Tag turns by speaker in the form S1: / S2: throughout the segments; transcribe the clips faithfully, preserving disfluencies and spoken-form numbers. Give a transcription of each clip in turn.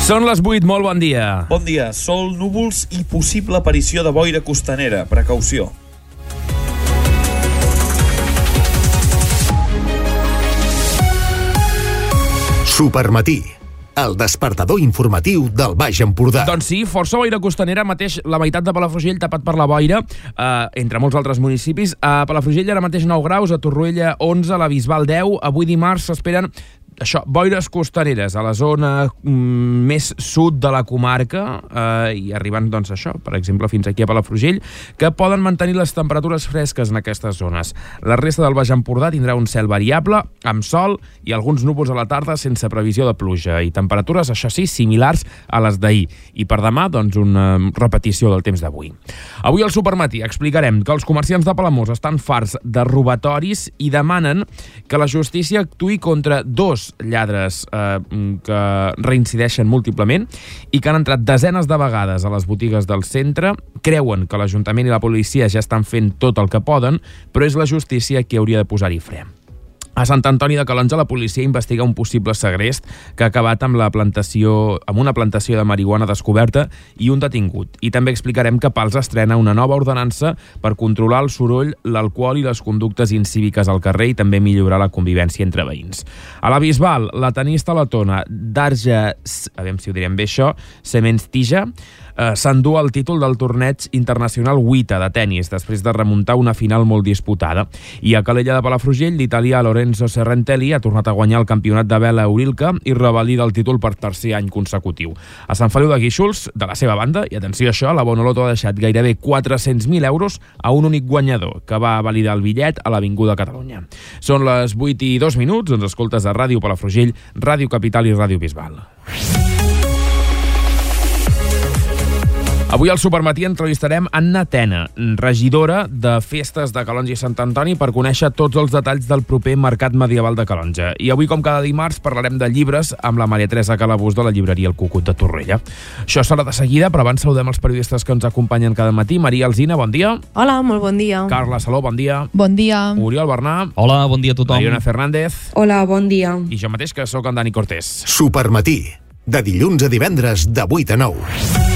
S1: Són les vuit, molt bon dia.
S2: Bon dia. Sol, núvols i possible aparició de boira costanera. Precaució.
S3: Supermatí, el despertador informatiu del Baix Empordà.
S1: Doncs sí, força boira costanera, mateix la meitat de Palafrugell tapat per la boira, eh, entre molts altres municipis. A Palafrugell ara mateix nou graus, a Torroella onze, a la Bisbal deu. Avui dimarts s'esperen això, boires costaneres a la zona mm, més sud de la comarca eh, i arribant, doncs, això, per exemple, fins aquí a Palafrugell, que poden mantenir les temperatures fresques en aquestes zones. La resta del Baix Empordà tindrà un cel variable, amb sol i alguns núvols a la tarda sense previsió de pluja i temperatures, això sí, similars a les d'ahir. I per demà, doncs, una repetició del temps d'avui. Avui al Supermatí explicarem que els comerciants de Palamós estan farts de robatoris i demanen que la justícia actuï contra dos lladres eh, que reincideixen múltiplement i que han entrat desenes de vegades a les botigues del centre. Creuen que l'Ajuntament i la policia ja estan fent tot el que poden, però és la justícia qui hauria de posar-hi fre. A Sant Antoni de Calonge la policia investiga un possible segrest que ha acabat amb la plantació amb una plantació de marihuana descoberta i un detingut. I també explicarem que Pals estrena una nova ordenança per controlar el soroll, l'alcohol i les conductes incíviques al carrer i també millorar la convivència entre veïns. A la Bisbal, la tenista letona Darja, a veure si ho direm bé això, Semenstija, Uh, s'endú el títol del torneig internacional WTA de tennis, després de remuntar una final molt disputada. I a Calella de Palafrugell, l'italià Lorenzo Serrentelli ha tornat a guanyar el campionat de vela Eurilka i revalida el títol per tercer any consecutiu. A Sant Feliu de Guíxols, de la seva banda, i atenció a això, la Bonoloto ha deixat gairebé quatre-cents mil euros a un únic guanyador, que va validar el bitllet a l'Avinguda Catalunya. Són les vuit i dos minuts, ens escoltes a Ràdio Palafrugell, Ràdio Capital i Ràdio Bisbal. Avui al Supermatí entrevistarem Anna Tena, regidora de Festes de Calonge i Sant Antoni, per conèixer tots els detalls del proper Mercat Medieval de Calonge. I avui, com cada dimarts, parlarem de llibres amb la Maria Teresa Calabús de la llibreria El Cucut de Torroella. Això serà de seguida, però abans saludem els periodistes que ens acompanyen cada matí. Maria Alsina, bon dia.
S4: Hola, molt bon dia.
S1: Carla Saló, bon dia.
S5: Bon dia.
S1: Oriol Bernà.
S6: Hola, bon dia a tothom.
S1: Mariona Fernández.
S7: Hola, bon dia.
S1: I jo mateix, que sóc en Dani Cortés.
S3: Supermatí, de dilluns a divendres de vuit a nou.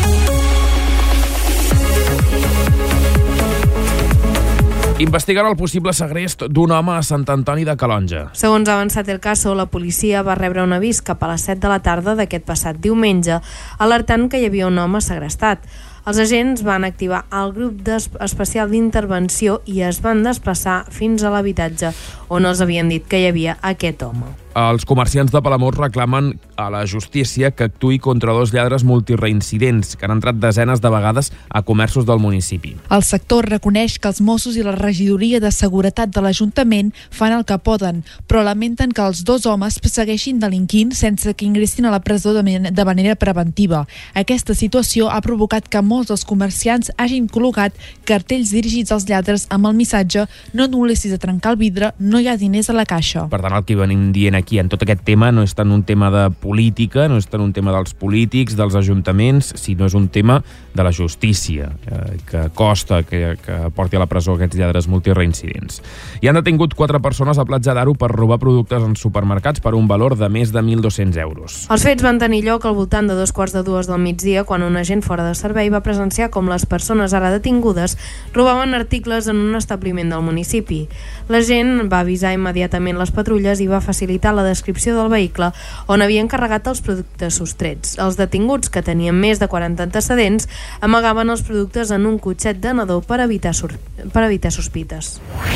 S1: Investigarà el possible segrest d'un home a Sant Antoni de Calonge.
S4: Segons ha avançat el caso, la policia va rebre un avís cap a les set de la tarda d'aquest passat diumenge, alertant que hi havia un home segrestat. Els agents van activar el grup especial d'intervenció i es van desplaçar fins a l'habitatge on els havien dit que hi havia aquest home.
S1: Els comerciants de Palamós reclamen a la justícia que actuï contra dos lladres multireincidents que han entrat desenes de vegades a comerços del municipi.
S5: El sector reconeix que els Mossos i la regidoria de seguretat de l'Ajuntament fan el que poden, però lamenten que els dos homes segueixin delinquint sense que ingressin a la presó de manera preventiva. Aquesta situació ha provocat que molts dels comerciants hagin col·locat cartells dirigits als lladres amb el missatge «No et molestis a trencar el vidre, no hi ha diners a la caixa».
S1: Per tant, el que venim dient aquí en tot aquest tema no és tant un tema de política, no és tant un tema dels polítics, dels ajuntaments, sinó és un tema de la justícia, eh, que costa que, que porti a la presó aquests lladres multireincidents. I han detingut quatre persones a Platja d'Aro per robar productes en supermercats per un valor de més de mil dos-cents euros.
S4: Els fets van tenir lloc al voltant de dos quarts de dues del migdia, quan un agent fora de servei va presenciar com les persones ara detingudes robaven articles en un establiment del municipi. L'agent va avisar immediatament les patrulles i va facilitar la descripció del vehicle on havien carregat els productes sostrets. Els detinguts, que tenien més de quaranta antecedents, amagaven els productes en un cotxet de nadó per evitar, per evitar sospites.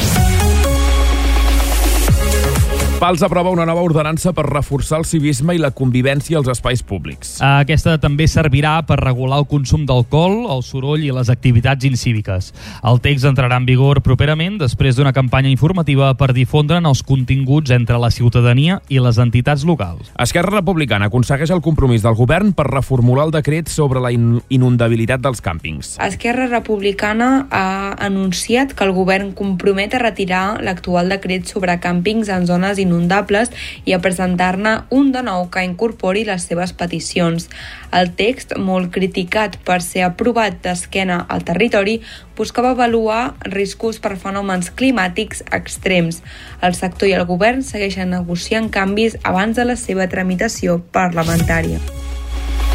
S1: Pals aprova una nova ordenança per reforçar el civisme i la convivència als espais públics.
S6: Aquesta també servirà per regular el consum d'alcohol, el soroll i les activitats incíviques. El text entrarà en vigor properament després d'una campanya informativa per difondre'n els continguts entre la ciutadania i les entitats locals.
S1: Esquerra Republicana aconsegueix el compromís del govern per reformular el decret sobre la inundabilitat dels càmpings.
S7: Esquerra Republicana ha anunciat que el govern compromet a retirar l'actual decret sobre càmpings en zones inundables inundables i a presentar-ne un de nou que incorpori les seves peticions. El text, molt criticat per ser aprovat d'esquena al territori, buscava avaluar riscos per fenòmens climàtics extrems. El sector i el govern segueixen negociant canvis abans de la seva tramitació parlamentària.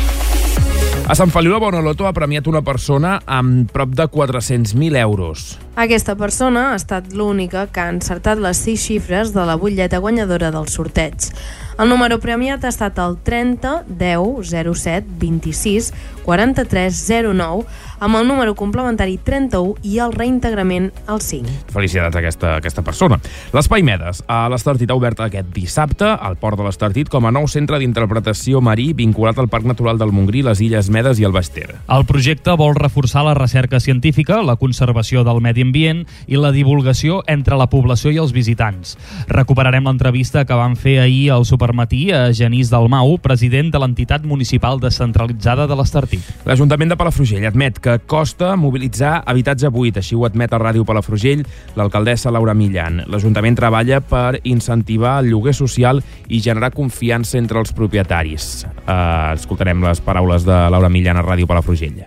S1: A Sant Feliu la Bonoloto ha premiat una persona amb prop de quatre-cents mil euros.
S4: Aquesta persona ha estat l'única que ha encertat les sis xifres de la butlleta guanyadora del sorteig. El número premiat ha estat el trenta, deu, zero set, vint-i-sis, quaranta-tres, zero nou, amb el número complementari trenta-u i el reintegrament al cinc.
S1: Felicitats a aquesta, a aquesta persona. L'Espai Medes a l'Estartit ha obert aquest dissabte al Port de l'Estartit com a nou centre d'interpretació marí vinculat al Parc Natural del Montgrí, les Illes Medes i el Baix Ter.
S6: El projecte vol reforçar la recerca científica, la conservació del medi ambient i la divulgació entre la població i els visitants. Recuperarem l'entrevista que vam fer ahir al supermatí a Genís Dalmau, president de l'entitat municipal descentralitzada de l'Estartit.
S1: L'Ajuntament de Palafrugell admet que costa mobilitzar habitatge buit, així ho admet a Ràdio Palafrugell l'alcaldessa Laura Millan. L'Ajuntament treballa per incentivar el lloguer social i generar confiança entre els propietaris. Uh, escoltarem les paraules de Laura Millan a Ràdio Palafrugell.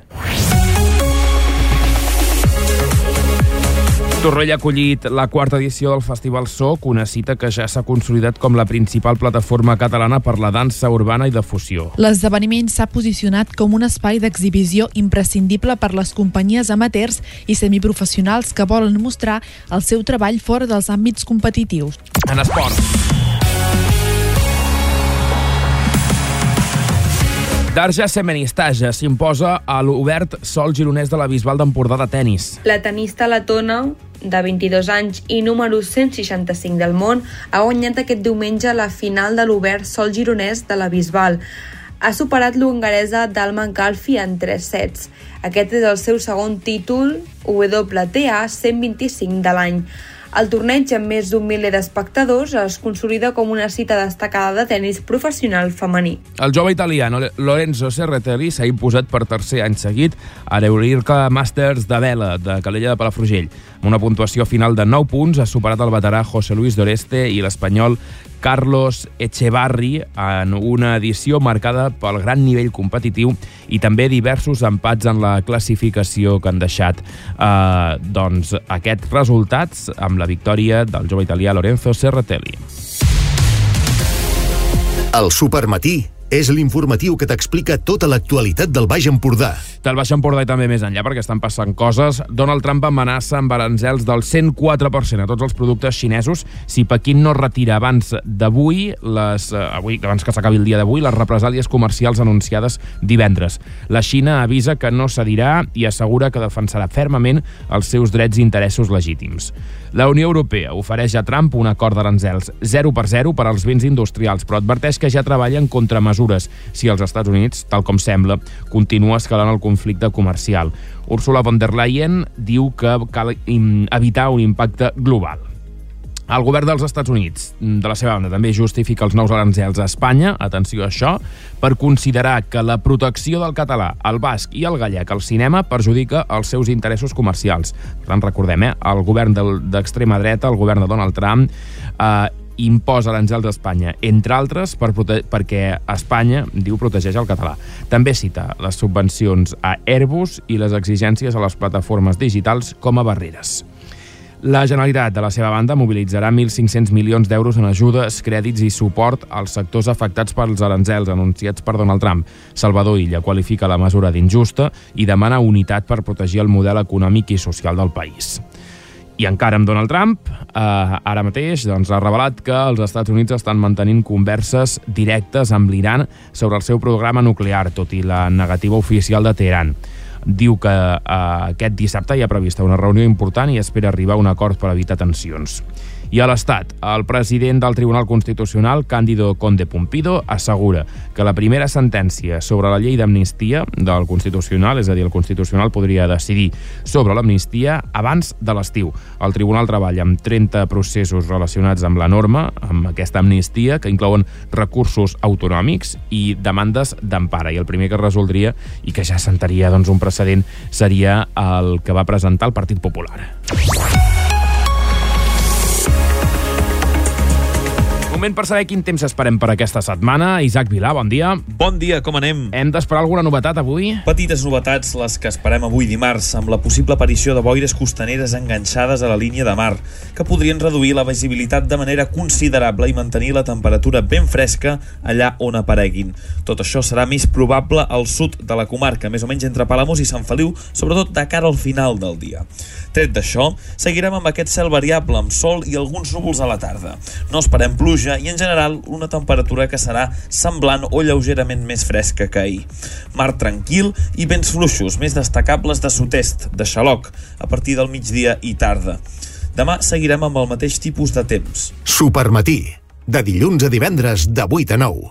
S1: Torroella ha acollit la quarta edició del Festival Soc, una cita que ja s'ha consolidat com la principal plataforma catalana per la dansa urbana i de fusió.
S5: L'esdeveniment s'ha posicionat com un espai d'exhibició imprescindible per les companyies amateurs i semiprofessionals que volen mostrar el seu treball fora dels àmbits competitius.
S1: En esports. Darja Semenistaja s'imposa a l'obert sol gironès de la Bisbal d'Empordà de tennis.
S7: La tenista letona, de vint-i-dos anys i número cent seixanta-cinc del món, ha guanyat aquest diumenge la final de l'obert sol gironès de la Bisbal. Ha superat l'hongaresa Dalman Calfi en tres sets. Aquest és el seu segon títol W T A cent vint-i-cinc de l'any. El torneig, amb més d'un miler d'espectadors, es consolida com una cita destacada de tennis professional femení.
S1: El jove italià Lorenzo Serratelli s'ha imposat per tercer any seguit a l'Eurirca Masters de vela de Calella de Palafrugell. Amb una puntuació final de nou punts, ha superat el veterà José Luis Doreste i l'espanyol Carlos Echevarri en una edició marcada pel gran nivell competitiu i també diversos empats en la classificació que han deixat eh, doncs, aquests resultats amb la victòria del jove italià Lorenzo Serratelli.
S3: El Supermatí és l'informatiu que t'explica tota l'actualitat del Baix Empordà.
S1: Del Baix Empordà i també més enllà, perquè estan passant coses. Donald Trump amenaça amb aranzels del cent quatre per cent a tots els productes xinesos si Pequín no retira abans d'avui, les, eh, avui, abans que s'acabi el dia d'avui, les represàlies comercials anunciades divendres. La Xina avisa que no cedirà i assegura que defensarà fermament els seus drets i interessos legítims. La Unió Europea ofereix a Trump un acord d'aranzels zero per zero per als béns industrials, però adverteix que ja treballa en contramesures si els Estats Units, tal com sembla, continua escalant el conflicte comercial. Ursula von der Leyen diu que cal evitar un impacte global. El govern dels Estats Units, de la seva banda, també justifica els nous aranzels a Espanya, atenció a això, per considerar que la protecció del català, el basc i el gallec al cinema perjudica els seus interessos comercials. Per tant, recordem, eh, el govern d'extrema dreta, el govern de Donald Trump, eh, imposa aranzels a Espanya, entre altres per prote- perquè Espanya, diu, protegeix el català. També cita les subvencions a Airbus i les exigències a les plataformes digitals com a barreres. La Generalitat, de la seva banda, mobilitzarà mil cinc-cents milions d'euros en ajudes, crèdits i suport als sectors afectats pels aranzels anunciats per Donald Trump. Salvador Illa qualifica la mesura d'injusta i demana unitat per protegir el model econòmic i social del país. I encara amb Donald Trump, eh, ara mateix doncs, ha revelat que els Estats Units estan mantenint converses directes amb l'Iran sobre el seu programa nuclear, tot i la negativa oficial de Teheran. Diu que eh, aquest dissabte hi ha prevista una reunió important i espera arribar a un acord per evitar tensions. I a l'Estat, el president del Tribunal Constitucional, Cándido Conde Pumpido, assegura que la primera sentència sobre la llei d'amnistia del Constitucional, és a dir, el Constitucional podria decidir sobre l'amnistia abans de l'estiu. El Tribunal treballa amb trenta processos relacionats amb la norma, amb aquesta amnistia, que inclouen recursos autonòmics i demandes d'empara. I el primer que resoldria, i que ja sentaria doncs, un precedent, seria el que va presentar el Partit Popular. Moment per saber quin temps esperem per aquesta setmana. Isaac Vilà, bon dia.
S2: Bon dia, com anem?
S1: Hem d'esperar alguna novetat avui?
S2: Petites novetats les que esperem avui dimarts, amb la possible aparició de boires costaneres enganxades a la línia de mar, que podrien reduir la visibilitat de manera considerable i mantenir la temperatura ben fresca allà on apareguin. Tot això serà més probable al sud de la comarca, més o menys entre Palamós i Sant Feliu, sobretot de cara al final del dia. Tret d'això, seguirem amb aquest cel variable, amb sol i alguns núvols a la tarda. No esperem pluja i, en general, una temperatura que serà semblant o lleugerament més fresca que ahir. Mar tranquil i vents fluixos, més destacables de sud-est, de xaloc, a partir del migdia i tarda. Demà seguirem amb el mateix tipus de temps.
S3: Supermatí, de dilluns a divendres, de vuit a nou.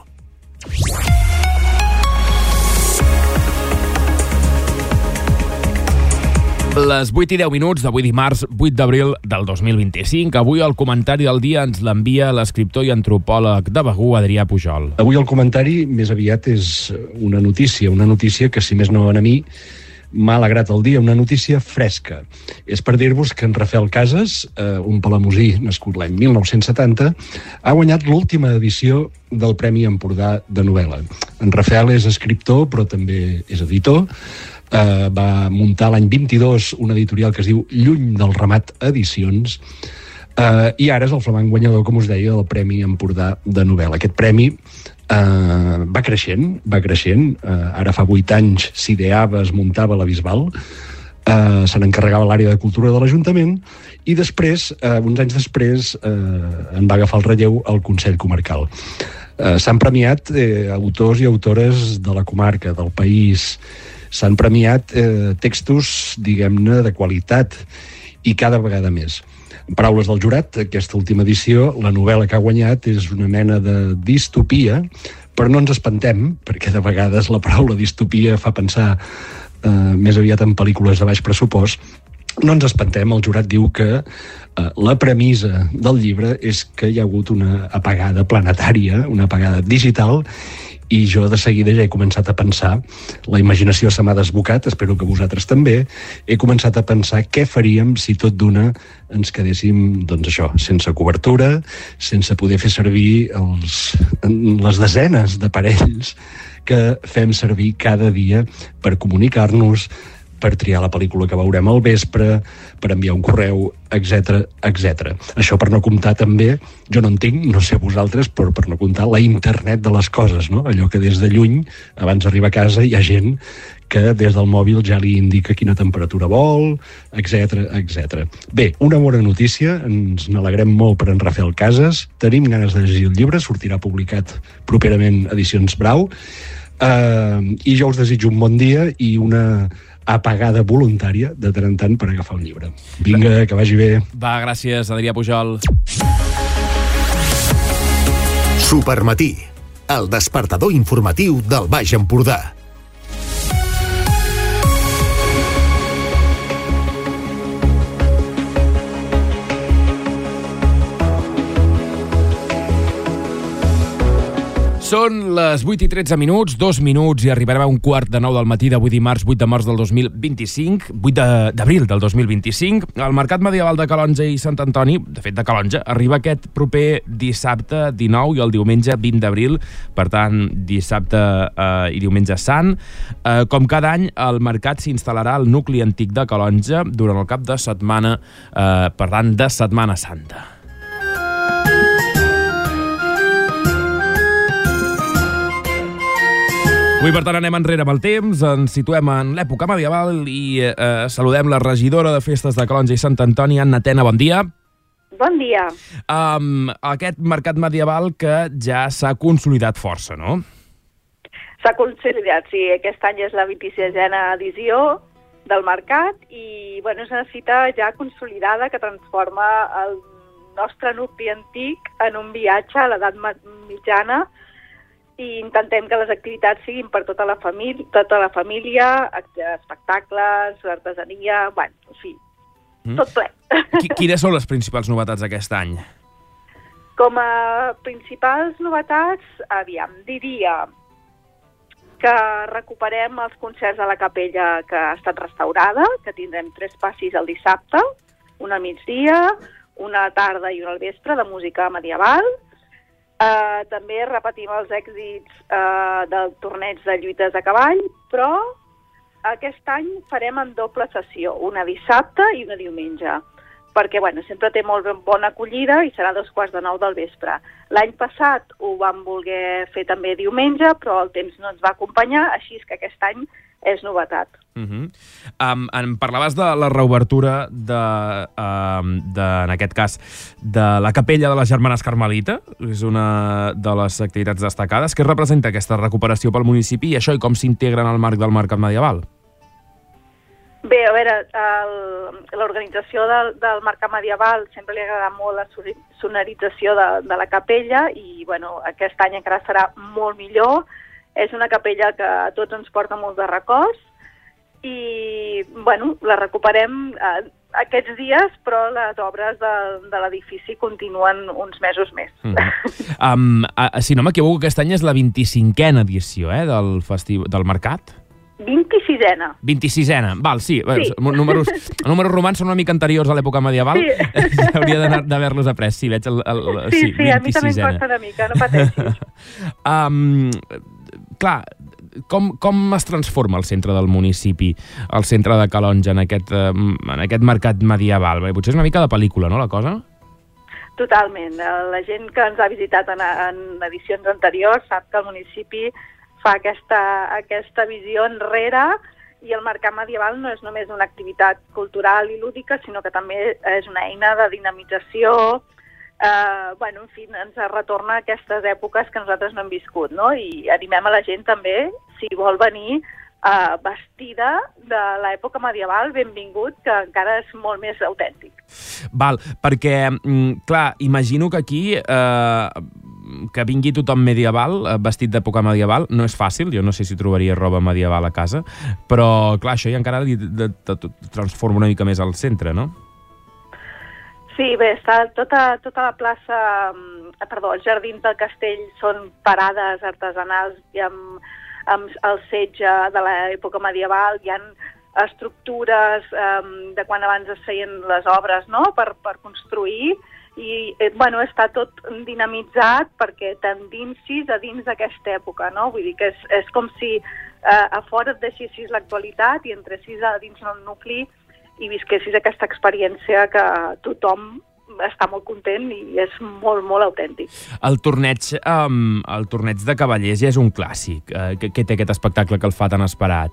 S1: Les vuit i deu minuts d'avui dimarts, vuit d'abril del dos mil vint-i-cinc. Avui el comentari del dia ens l'envia l'escriptor i antropòleg de Begur, Adrià Pujol.
S8: Avui el comentari més aviat és una notícia, una notícia que, si més no a mi, m'ha alegrat el dia, una notícia fresca. És per dir-vos que en Rafael Casas, eh, un palamosí nascut l'any mil nou-cents setanta, ha guanyat l'última edició del Premi Empordà de novel·la. En Rafael és escriptor, però també és editor. Uh, va muntar l'any vint-i-dos una editorial que es diu Lluny del Ramat Edicions, uh, i ara és el flamant guanyador, com us deia, del Premi Empordà de novel·la. Aquest premi uh, va creixent, va creixent. Uh, ara fa vuit anys s'ideava, es muntava a la Bisbal, uh, se n'encarregava l'àrea de cultura de l'Ajuntament, i després, uh, uns anys després, uh, en va agafar el relleu al Consell Comarcal. Uh, s'han premiat eh, autors i autores de la comarca, del país. S'han premiat eh, textos, diguem-ne, de qualitat, i cada vegada més. En paraules del jurat, aquesta última edició, la novel·la que ha guanyat és una mena de distopia, però no ens espantem, perquè de vegades la paraula distopia fa pensar eh, més aviat en pel·lícules de baix pressupost. No ens espantem, el jurat diu que eh, la premissa del llibre és que hi ha hagut una apagada planetària, una apagada digital, i jo de seguida ja he començat a pensar, la imaginació se m'ha desbocat, espero que vosaltres també, he començat a pensar què faríem si tot d'una ens quedéssim, doncs això, sense cobertura, sense poder fer servir els, les desenes d'aparells que fem servir cada dia per comunicar-nos, per triar la pel·lícula que veurem al vespre, per enviar un correu, etcètera, etcètera. Això per no comptar també, jo no en tinc, no sé vosaltres, però per no comptar la internet de les coses, no? Allò que des de lluny, abans d'arribar a casa, hi ha gent que des del mòbil ja li indica quina temperatura vol, etcètera, etcètera. Bé, una bona notícia, ens n'alegrem molt per en Rafael Casas, tenim ganes de llegir el llibre, sortirà publicat properament Edicions Brau, uh, i jo us desitjo un bon dia i una apagada voluntària de tant en tant per agafar un llibre. Vinga, que vagi bé.
S1: Va, gràcies, Adrià Pujol.
S3: Supermatí, el despertador informatiu del Baix Empordà.
S1: Són les vuit i tretze minuts, dos minuts, i arribarem a un quart de nou del matí d'avui dimarts, vuit de març del dos mil vint-i-cinc, vuit d'abril del dos mil vint-i-cinc. El Mercat Medieval de Calonge i Sant Antoni, de fet de Calonge, arriba aquest proper dissabte dinou i el diumenge vint d'abril, per tant, dissabte eh, i diumenge sant. Eh, com cada any, el mercat s'instal·larà al nucli antic de Calonge durant el cap de setmana, eh, per tant, de Setmana Santa. Avui, per tant, anem enrere amb el temps, ens situem en l'època medieval i eh, saludem la regidora de Festes de Calonge i Sant Antoni, Anna Tena, bon dia.
S9: Bon dia.
S1: Um, aquest mercat medieval que ja s'ha consolidat força, no?
S9: S'ha consolidat, sí. Aquest any és la vint-i-sisena edició del mercat i bueno, és una cita ja consolidada que transforma el nostre nucli antic en un viatge a l'edat mitjana, i intentem que les activitats siguin per tota la família, tota la família, espectacles, artesania, bueno, en fi, mm. tot ple.
S1: Quines són les principals novetats d'aquest any?
S9: Com a principals novetats, aviam, diria que recuperem els concerts a la capella que ha estat restaurada, que tindrem tres passis el dissabte, una migdia, una tarda i una al vespre de música medieval. Uh, també repetim els èxits uh, del torneig de lluites a cavall, però aquest any farem en doble sessió, una dissabte i una diumenge, perquè bueno, sempre té molt bona acollida i serà a dos quarts de nou del vespre. L'any passat ho vam voler fer també diumenge, però el temps no ens va acompanyar, així que aquest any és novetat.
S1: Uh -huh. um, em parlaves de la reobertura de, um, de, en aquest cas, de la capella de les Germanes Carmelita, és una de les activitats destacades. Què representa aquesta recuperació pel municipi i això i com s'integra en el marc del Mercat Medieval?
S9: Bé, a veure, l'organització del, del Mercat Medieval sempre li agrada molt la sonorització de, de la capella i bueno, aquest any encara serà molt millor. És una capella que a tots ens porta molts de records i bueno, la recuperem eh, aquests dies, però les obres de, de l'edifici continuen uns mesos més.
S1: Mm -hmm. um, uh, si no m'equivoco, aquest any és la vint-i-cinquena edició eh, del, festiu, del Mercat?
S9: vint-i-sisena.
S1: vint-i-sisena, val, sí.
S9: sí.
S1: Números, números romans són una mica anteriors a l'època medieval.
S9: Sí.
S1: Hauria d'haver-los après. Sí, veig el... el
S9: sí,
S1: sí,
S9: sí, a mi també em costa una mica, no pateixis.
S1: um, clar, com, com es transforma el centre del municipi, el centre de Calonge, en aquest, en aquest mercat medieval? Bé, potser és una mica de pel·lícula, no, la cosa?
S9: Totalment. La gent que ens ha visitat en, en edicions anteriors sap que el municipi fa aquesta, aquesta visió enrere i el mercat medieval no és només una activitat cultural i lúdica, sinó que també és una eina de dinamització. Uh, bueno, en fi, ens retorna a aquestes èpoques que nosaltres no hem viscut, no? I animem a la gent també, si vol venir uh, vestida de l'època medieval, benvingut, que encara és molt més autèntic.
S1: Val, perquè, clar, imagino que aquí... Uh... que vingui tothom medieval, vestit d'època medieval, no és fàcil, jo no sé si trobaria roba medieval a casa, però clar, això ja encara li de, de, de, transforma una mica més al centre, no?
S9: Sí, bé, està tota, tota la plaça, perdó, els jardins del castell són parades artesanals i amb, amb el setge de l'època medieval, hi ha estructures um, de quan abans es feien les obres, no?, per, per construir, i bueno, està tot dinamitzat perquè t'endinsis a dins d'aquesta època, no? Vull dir que és, és com si eh, a fora et deixessis l'actualitat i entressis a dins el nucli i visquessis aquesta experiència que tothom està molt content i és molt, molt autèntic.
S1: El torneig, um, el torneig de cavallers ja és un clàssic. Uh, què, què té aquest espectacle que el fa tan esperat?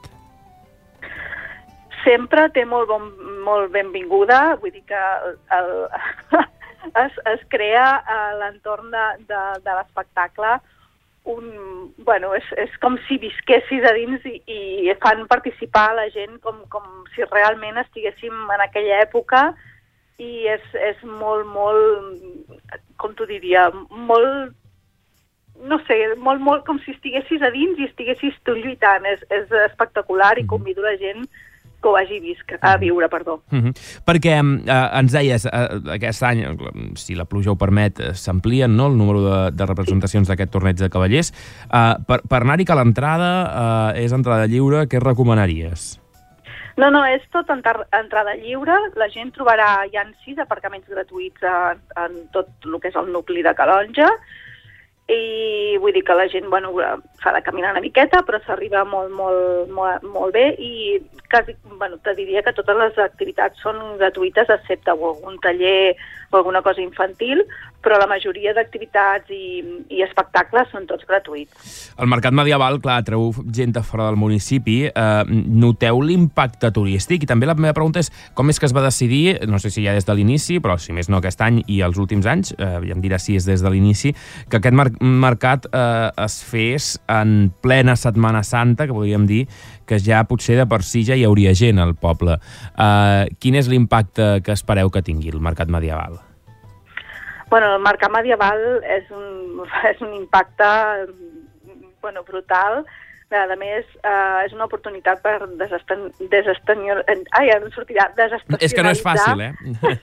S9: Sempre té molt, bon, molt benvinguda, vull dir que el, el Es, es crea a l'entorn de, de, de l'espectacle un... Bueno, és, és com si visquessis a dins i, i fan participar la gent com, com si realment estiguéssim en aquella època i és, és molt, molt... Com t'ho diria? Molt... No sé, molt, molt com si estiguessis a dins i estiguessis tu lluitant. És, és espectacular i convido la gent que ho hagi vist, a viure, perdó.
S1: Uh -huh. Perquè eh, ens deies, eh, aquest any, si la pluja ho permet, eh, s'amplien, no?, el número de, de representacions d'aquest torneig de cavallers. Eh, per per anar-hi que l'entrada eh, és entrada lliure, què recomanaries?
S9: No, no, és tot entrada lliure. La gent trobarà, hi ha sis aparcaments gratuïts en, en tot el que és el nucli de Calonge, i vull dir que la gent, bueno, s'ha de caminar una miqueta, però s'arriba molt, molt, molt, molt bé i quasi, bueno, te diria que totes les activitats són gratuïtes, excepte algun taller o alguna cosa infantil, però la majoria d'activitats i, i espectacles són tots gratuïts.
S1: El mercat medieval, clar, treu gent de fora del municipi. Eh, noteu l'impacte turístic? I també la meva pregunta és com és que es va decidir, no sé si ja des de l'inici, però si més no aquest any i els últims anys, eh, ja em dirà si és des de l'inici, que aquest mer mercat eh, es fes en plena Setmana Santa, que podríem dir que ja potser de per si ja hi hauria gent al poble. Eh, quin és l'impacte que espereu que tingui el mercat medieval?
S9: Bueno, el mercat medieval és un, és un impacte bueno, brutal. A més, eh, és una oportunitat per desestacionalitzar... Ai, ja no sortirà.
S1: És que no és fàcil, eh?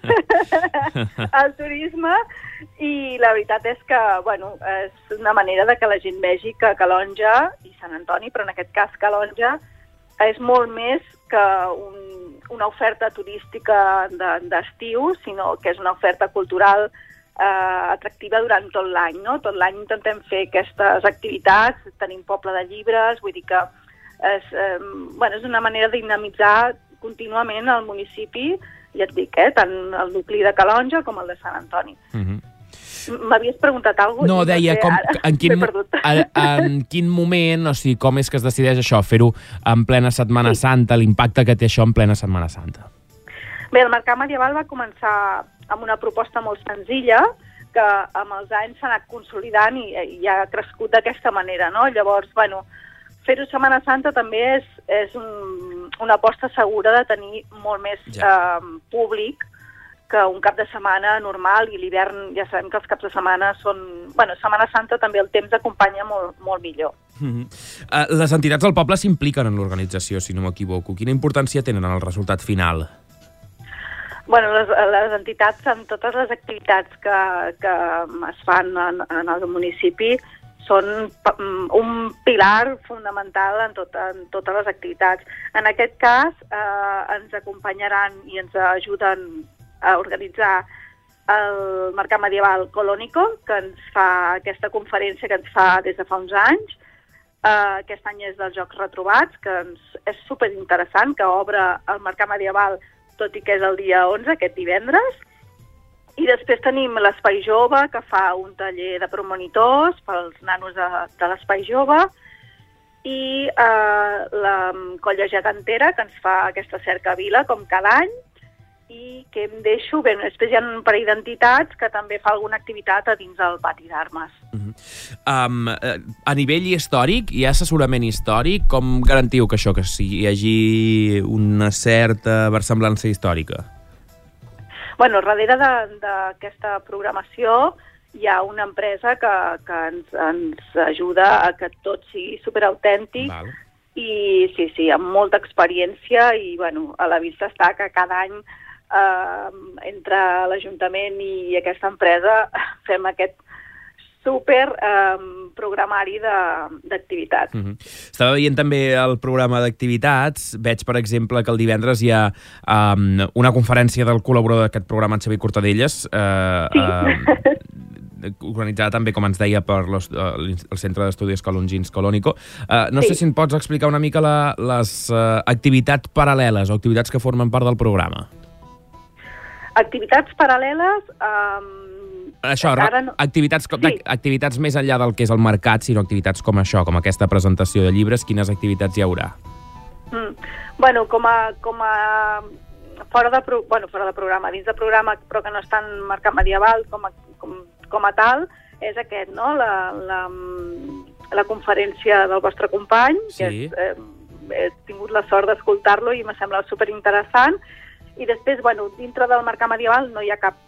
S9: El turisme, i la veritat és que, bueno, és una manera de que la gent vegi que Calonge i Sant Antoni, però en aquest cas Calonge, és molt més que un, una oferta turística d'estiu, de, sinó que és una oferta cultural eh, atractiva durant tot l'any, no? Tot l'any intentem fer aquestes activitats, tenim poble de llibres, vull dir que és, eh, bueno, és una manera de dinamitzar contínuament el municipi, ja et dic, eh, tant el nucli de Calonge com el de Sant Antoni.
S1: Mhm.
S9: M'havies preguntat alguna cosa?
S1: No, deia, com, en, quin,
S9: M'he perdut.
S1: en, en quin moment, o sigui, com és que es decideix això, fer-ho en plena Setmana
S9: Sí.
S1: Santa, l'impacte que té això en plena Setmana Santa?
S9: Bé, el Mercat Medieval va començar amb una proposta molt senzilla, que amb els anys s'ha anat consolidant i, i ha crescut d'aquesta manera, no? Llavors, bueno, fer-ho Setmana Santa també és, és un, una aposta segura de tenir molt més
S1: Ja.
S9: eh, públic que un cap de setmana normal, i l'hivern ja sabem que els caps de setmana són... Bueno, Setmana Santa també el temps acompanya molt, molt millor.
S1: Mm-hmm. uh, les entitats del poble s'impliquen en l'organització, si no m'equivoco. Quina importància tenen en el resultat final?
S9: Bueno, les, les entitats, en totes les activitats que, que es fan en, en el municipi, són un pilar fundamental en, tot, en totes les activitats. En aquest cas, eh, ens acompanyaran i ens ajuden a organitzar el Mercat Medieval Colónico, que ens fa aquesta conferència que ens fa des de fa uns anys. Uh, aquest any és dels Jocs Retrobats, que ens, és superinteressant, que obre el Mercat Medieval, tot i que és el dia onze, aquest divendres. I després tenim l'Espai Jove, que fa un taller de promonitors pels nanos de, de l'Espai Jove, i uh, la Colla Gegantera, que ens fa aquesta cercavila, com cada any, i que em deixo... Bé, després hi ha un parell d'entitats que també fa alguna activitat a dins del pati d'armes.
S1: Uh-huh. um, a nivell històric, hi ha assessorament històric? Com garantiu que això, que hi hagi una certa versemblança històrica?
S9: Bueno, darrere d'aquesta programació hi ha una empresa que, que ens, ens ajuda a que tot sigui superautèntic.
S1: Val.
S9: I sí, sí, amb molta experiència, i bueno, a la vista està que cada any eh, entre l'Ajuntament i aquesta empresa fem aquest super eh, programari d'activitats.
S1: Uh-huh. Estava veient també el programa d'activitats. Veig, per exemple, que el divendres hi ha um, una conferència del col·laborador d'aquest programa, en Xavier Cortadellas, eh,
S9: Sí.
S1: eh, organitzada també, com ens deia, per los, uh, el Centre d'Estudis Calongins Colónico. Uh, no sí. sé si em pots explicar una mica la, les uh, activitats paral·leles o activitats que formen part del programa.
S9: Activitats paral·leles... Um,
S1: això, no... activitats, com,
S9: sí.
S1: activitats més enllà del que és el mercat, sinó activitats com això, com aquesta presentació de llibres. Quines activitats hi haurà?
S9: Mm. Bueno, com a... Com a fora de, pro, bueno, fora de programa, dins de programa, però que no està en Mercat Medieval com a, com, com a tal, és aquest, no? La, la, la conferència del vostre company,
S1: sí.
S9: que és, eh, he tingut la sort d'escoltar-lo i m'ha semblat superinteressant. I després, bueno, dintre del Mercat Medieval no hi ha cap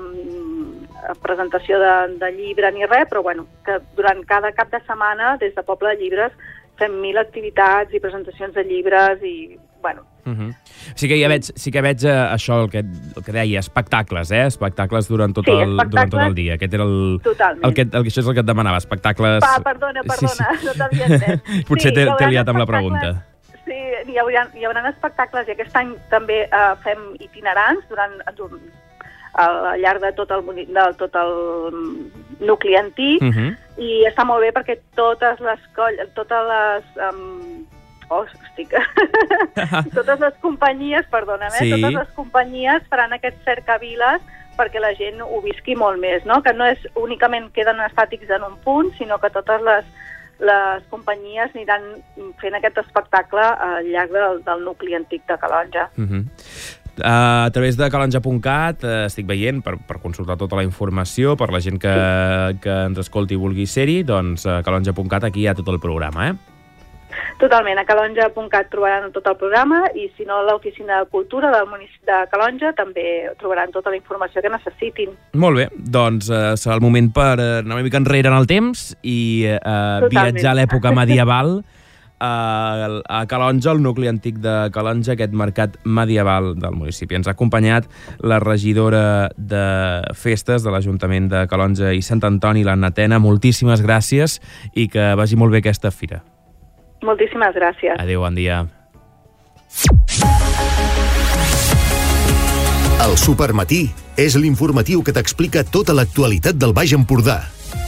S9: eh, presentació de, de llibre ni res, però bueno, que durant cada cap de setmana, des de Poble de Llibres, fem mil activitats i presentacions de llibres i, bueno...
S1: Uh-huh. Sí que ja veig, sí que veig uh, això, el que, el que deia, espectacles, eh? Espectacles durant tot,
S9: sí,
S1: el, durant tot el dia. Aquest era el...
S9: Totalment.
S1: El que, el, això és el que et demanava, espectacles...
S9: Pa, perdona, perdona, sí, sí. No t'havia entès.
S1: Potser
S9: sí,
S1: t'he liat amb la pregunta.
S9: Sí, hi haurà, hi haurà espectacles i aquest any també uh, fem itinerants durant, durant al llarg de tot el, de tot el nucli antic,
S1: uh-huh.
S9: i està molt bé perquè totes les colles, totes les... Um, oh, estic... totes les companyies, perdona'm, eh?
S1: Sí.
S9: Totes les companyies faran aquests cercaviles perquè la gent ho visqui molt més, no? Que no és únicament queden estàtics en un punt, sinó que totes les, les companyies aniran fent aquest espectacle al llarg del, del nucli antic de Calonge.
S1: Uh-huh. Uh, a través de calonge punt cat uh, estic veient, per, per consultar tota la informació, per la gent que, que ens escolti i vulgui ser-hi, doncs a calonge punt cat aquí hi ha tot el programa, eh?
S9: Totalment, a calonge punt cat trobaran tot el programa, i si no, a l'Oficina de Cultura del municipi de Calonge també trobaran tota la informació que necessitin.
S1: Molt bé, doncs uh, serà el moment per uh, anar una mica enrere en el temps i uh, viatjar a l'època medieval uh, a Calonge, el nucli antic de Calonge, aquest mercat medieval del municipi. Ens ha acompanyat la regidora de festes de l'Ajuntament de Calonge i Sant Antoni, l'Anna Tena. Moltíssimes gràcies i que vagi molt bé aquesta fira.
S9: Moltíssimes gràcies.
S1: Adéu, bon dia.
S3: El Supermatí és l'informatiu que t'explica tota l'actualitat del Baix Empordà.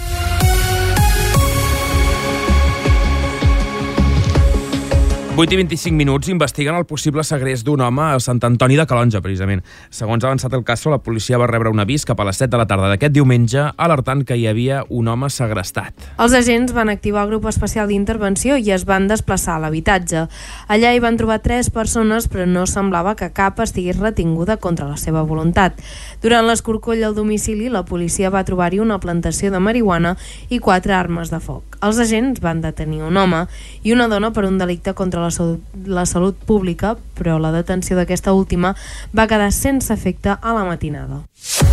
S1: vuit i vint-i-cinc minuts investiguen el possible segrest d'un home a Sant Antoni de Calonge, precisament. Segons ha avançat el cas, la policia va rebre un avís cap a les set de la tarda d'aquest diumenge, alertant que hi havia un home segrestat.
S4: Els agents van activar el grup especial d'intervenció i es van desplaçar a l'habitatge. Allà hi van trobar tres persones, però no semblava que cap estigués retinguda contra la seva voluntat. Durant l'escorcoll al domicili, la policia va trobar-hi una plantació de marihuana i quatre armes de foc. Els agents van detenir un home i una dona per un delicte contra la salut, la salut pública, però la detenció d'aquesta última va quedar sense efecte a la matinada.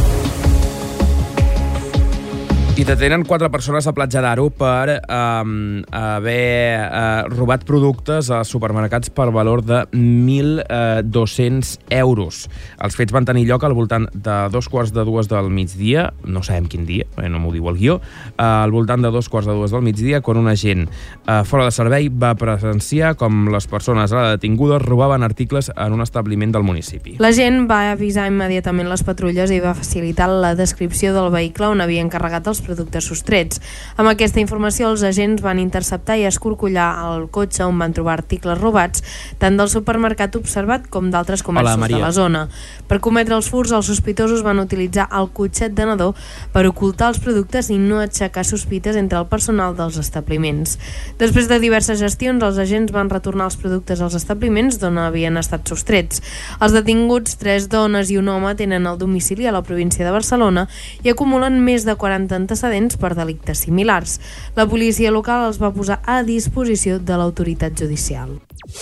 S1: I detenen quatre persones a Platja d'Aro per eh, haver eh, robat productes a supermercats per valor de mil dos-cents euros. Els fets van tenir lloc al voltant de dos quarts de dues del migdia, no sabem quin dia, eh, no m'ho diu el guió, eh, al voltant de dos quarts de dues del migdia, quan un agent eh, fora de servei va presenciar com les persones ara detingudes robaven articles en un establiment del municipi.
S4: L'agent va avisar immediatament les patrulles i va facilitar la descripció del vehicle on havien carregat els productes sostrets. Amb aquesta informació, els agents van interceptar i escorcollar el cotxe on van trobar articles robats, tant del supermercat observat com d'altres comerços de la zona. Per cometre els furts, els sospitosos van utilitzar el cotxet de nadó per ocultar els productes i no aixecar sospites entre el personal dels establiments. Després de diverses gestions, els agents van retornar els productes als establiments d'on havien estat sostrets. Els detinguts, tres dones i un home, tenen el domicili a la província de Barcelona i acumulen més de quaranta antecedents per delictes similars. La policia local els va posar a disposició de l'autoritat judicial.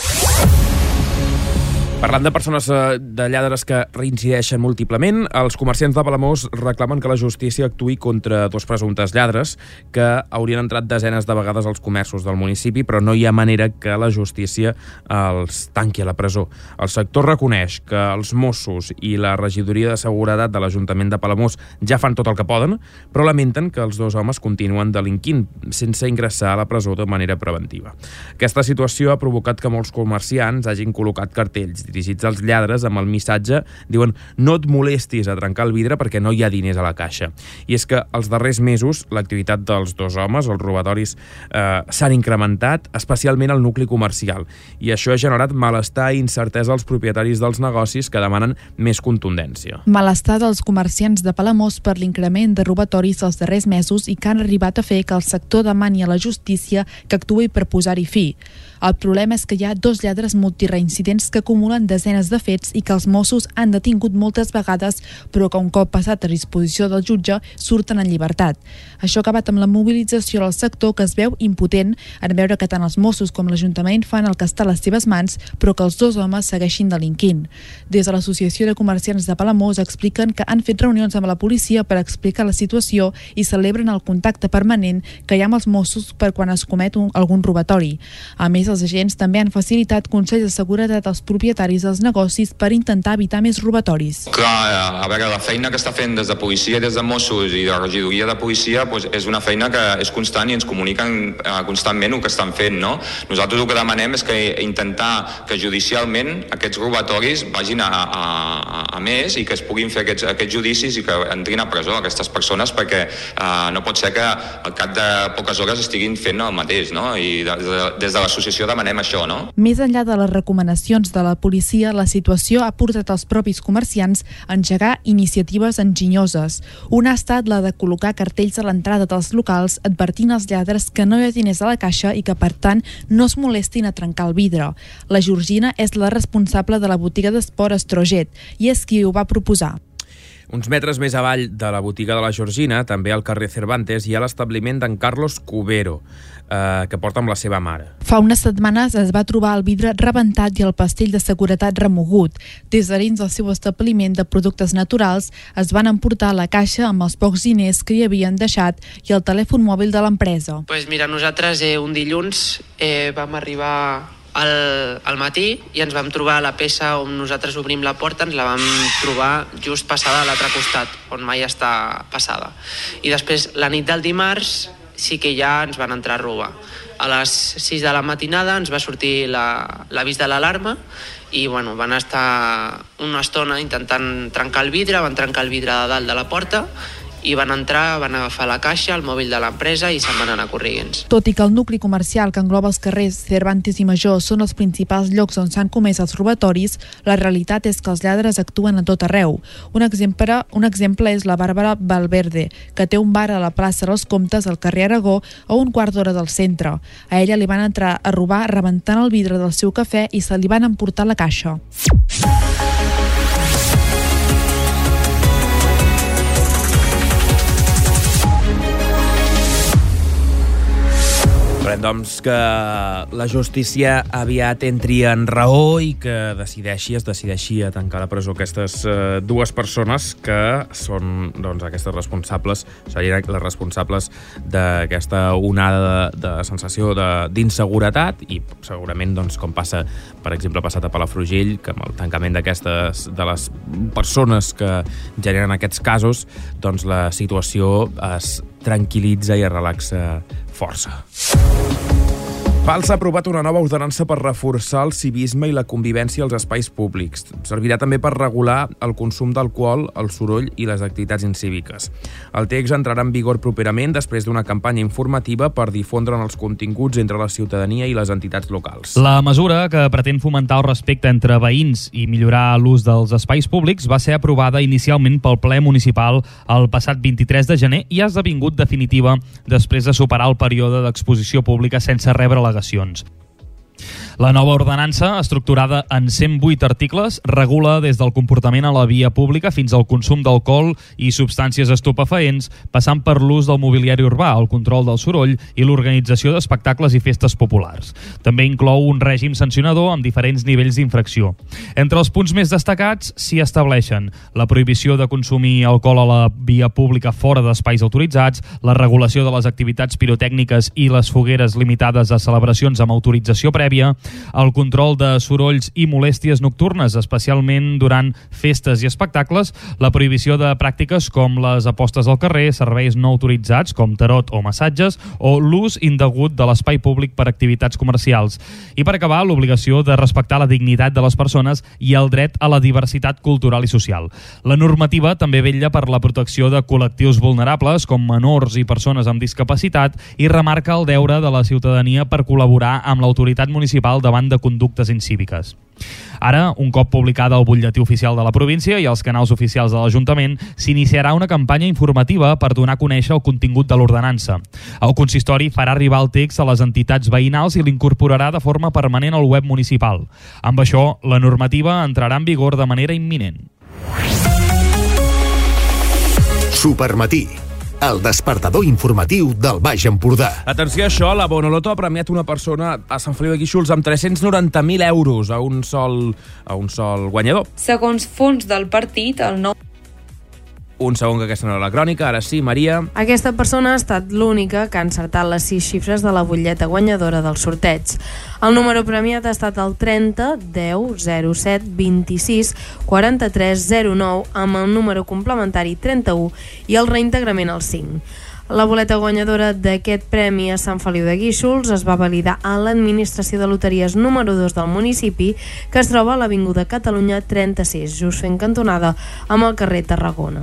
S1: Parlant de persones de lladres que reincideixen múltiplement, els comerciants de Palamós reclamen que la justícia actuï contra dos presumptes lladres que haurien entrat desenes de vegades als comerços del municipi, però no hi ha manera que la justícia els tanqui a la presó. El sector reconeix que els Mossos i la regidoria de seguretat de l'Ajuntament de Palamós ja fan tot el que poden, però lamenten que els dos homes continuen delinquint sense ingressar a la presó de manera preventiva. Aquesta situació ha provocat que molts comerciants hagin col·locat cartells dirigits als lladres amb el missatge, diuen, no et molestis a trencar el vidre perquè no hi ha diners a la caixa. I és que els darrers mesos l'activitat dels dos homes, els robatoris, eh, s'han incrementat, especialment al nucli comercial, i això ha generat malestar i incertesa als propietaris dels negocis que demanen més contundència.
S5: Malestar dels comerciants de Palamós per l'increment de robatoris els darrers mesos i que han arribat a fer que el sector demani a la justícia que actuï per posar-hi fi. El problema és que hi ha dos lladres multireincidents que acumulen desenes de fets i que els Mossos han detingut moltes vegades, però que un cop passat a disposició del jutge surten en llibertat. Això ha acabat amb la mobilització del sector, que es veu impotent en veure que tant els Mossos com l'Ajuntament fan el que està a les seves mans, però que els dos homes segueixin delinquint. Des de l'Associació de Comerciants de Palamós expliquen que han fet reunions amb la policia per explicar la situació i celebren el contacte permanent que hi ha amb els Mossos per quan es comet un, algun robatori. A més, els agents també han facilitat consells de seguretat als propietaris dels negocis per intentar evitar més robatoris.
S10: Clar, a veure, la feina que està fent des de policia, des de Mossos i de la regidoria de policia doncs és una feina que és constant i ens comuniquen constantment el que estan fent, no? Nosaltres el que demanem és que intentar que judicialment aquests robatoris vagin a, a, a més i que es puguin fer aquests, aquests judicis i que entrin a presó aquestes persones, perquè eh, no pot ser que al cap de poques hores estiguin fent el mateix, no? I de, de, des de l'associació demanem això, no?
S5: Més enllà de les recomanacions de la policia, la situació ha portat els propis comerciants a engegar iniciatives enginyoses. Una ha estat la de col·locar cartells a l'entrada dels locals advertint als lladres que no hi ha diners a la caixa i que, per tant, no es molestin a trencar el vidre. La Georgina és la responsable de la botiga d'esport Estroget i és qui ho va proposar.
S1: Uns metres més avall de la botiga de la Georgina, també al carrer Cervantes, hi ha l'establiment d'en Carlos Cubero, eh, que porta amb la seva mare.
S5: Fa unes setmanes es va trobar el vidre rebentat i el pastell de seguretat remogut. Des de dins del seu establiment de productes naturals es van emportar la caixa amb els pocs diners que hi havien deixat i el telèfon mòbil de l'empresa.
S11: Pues mira, nosaltres eh, un dilluns eh, vam arribar al, al matí i ens vam trobar la peça on nosaltres obrim la porta, ens la vam trobar just passada a l'altre costat, on mai està passada. I després, la nit del dimarts, sí que ja ens van entrar a robar. A les sis de la matinada ens va sortir l'avís de l'alarma i bueno, van estar una estona intentant trencar el vidre, van trencar el vidre de dalt de la porta i van entrar, van agafar la caixa, el mòbil de l'empresa i se'n van anar corrents.
S5: Tot i que el nucli comercial que engloba els carrers Cervantes i Major són els principals llocs on s'han comès els robatoris, la realitat és que els lladres actuen a tot arreu. Un exemple, un exemple és la Bàrbara Valverde, que té un bar a la plaça dels Comtes al carrer Aragó a un quart d'hora del centre. A ella li van entrar a robar rebentant el vidre del seu cafè i se li van emportar la caixa.
S1: Esperem, doncs, que la justícia aviat entri en raó i que decideixi, es decideixi a tancar a la presó aquestes eh, dues persones que són, doncs, aquestes responsables, serien les responsables d'aquesta onada de, de sensació d'inseguretat i segurament, doncs, com passa, per exemple, passat a Palafrugell, que amb el tancament d'aquestes, de les persones que generen aquests casos, doncs la situació es tranquil·litza i es relaxa força. Pals ha aprovat una nova ordenança per reforçar el civisme i la convivència als espais públics. Servirà també per regular el consum d'alcohol, el soroll i les activitats incíviques. El text entrarà en vigor properament després d'una campanya informativa per difondre'n els continguts entre la ciutadania i les entitats locals.
S6: La mesura, que pretén fomentar el respecte entre veïns i millorar l'ús dels espais públics, va ser aprovada inicialment pel ple municipal el passat vint-i-tres de gener i ha esdevingut definitiva després de superar el període d'exposició pública sense rebre al·legacions. La nova ordenança, estructurada en cent vuit articles, regula des del comportament a la via pública fins al consum d'alcohol i substàncies estupefaents, passant per l'ús del mobiliari urbà, el control del soroll i l'organització d'espectacles i festes populars. També inclou un règim sancionador amb diferents nivells d'infracció. Entre els punts més destacats s'hi estableixen la prohibició de consumir alcohol a la via pública fora d'espais autoritzats, la regulació de les activitats pirotècniques i les fogueres limitades a celebracions amb autorització prèvia, el control de sorolls i molèsties nocturnes, especialment durant festes i espectacles, la prohibició de pràctiques com les apostes al carrer, serveis no autoritzats com tarot o massatges, o l'ús indegut de l'espai públic per activitats comercials. I per acabar, l'obligació de respectar la dignitat de les persones i el dret a la diversitat cultural i social. La normativa també vetlla per la protecció de col·lectius vulnerables com menors i persones amb discapacitat i remarca el deure de la ciutadania per col·laborar amb l'autoritat municipal davant de conductes incíviques. Ara, un cop publicada al butlletí oficial de la província i als canals oficials de l'Ajuntament, s'iniciarà una campanya informativa per donar a conèixer el contingut de l'ordenança. El consistori farà arribar el text a les entitats veïnals i l'incorporarà de forma permanent al web municipal. Amb això, la normativa entrarà en vigor de manera imminent.
S3: Supermatí, el despertador informatiu del Baix Empordà.
S1: Atenció a això, la Bonoloto ha premiat una persona a Sant Feliu de Guíxols amb tres-cents noranta mil euros a un sol, a un sol guanyador.
S7: Segons fons del partit, el nou...
S1: Un segon que aquesta no era la crònica, ara sí, Maria.
S4: Aquesta persona ha estat l'única que ha encertat les sis xifres de la butlleta guanyadora del sorteig. El número premiat ha estat el trenta, deu, zero set, vint-i-sis, quaranta-tres, zero nou amb el número complementari trenta-u i el reintegrament al cinc. La boleta guanyadora d'aquest premi a Sant Feliu de Guíxols es va validar a l'Administració de Loteries número dos del municipi, que es troba a l'Avinguda Catalunya trenta-sis, just fent cantonada amb el carrer Tarragona.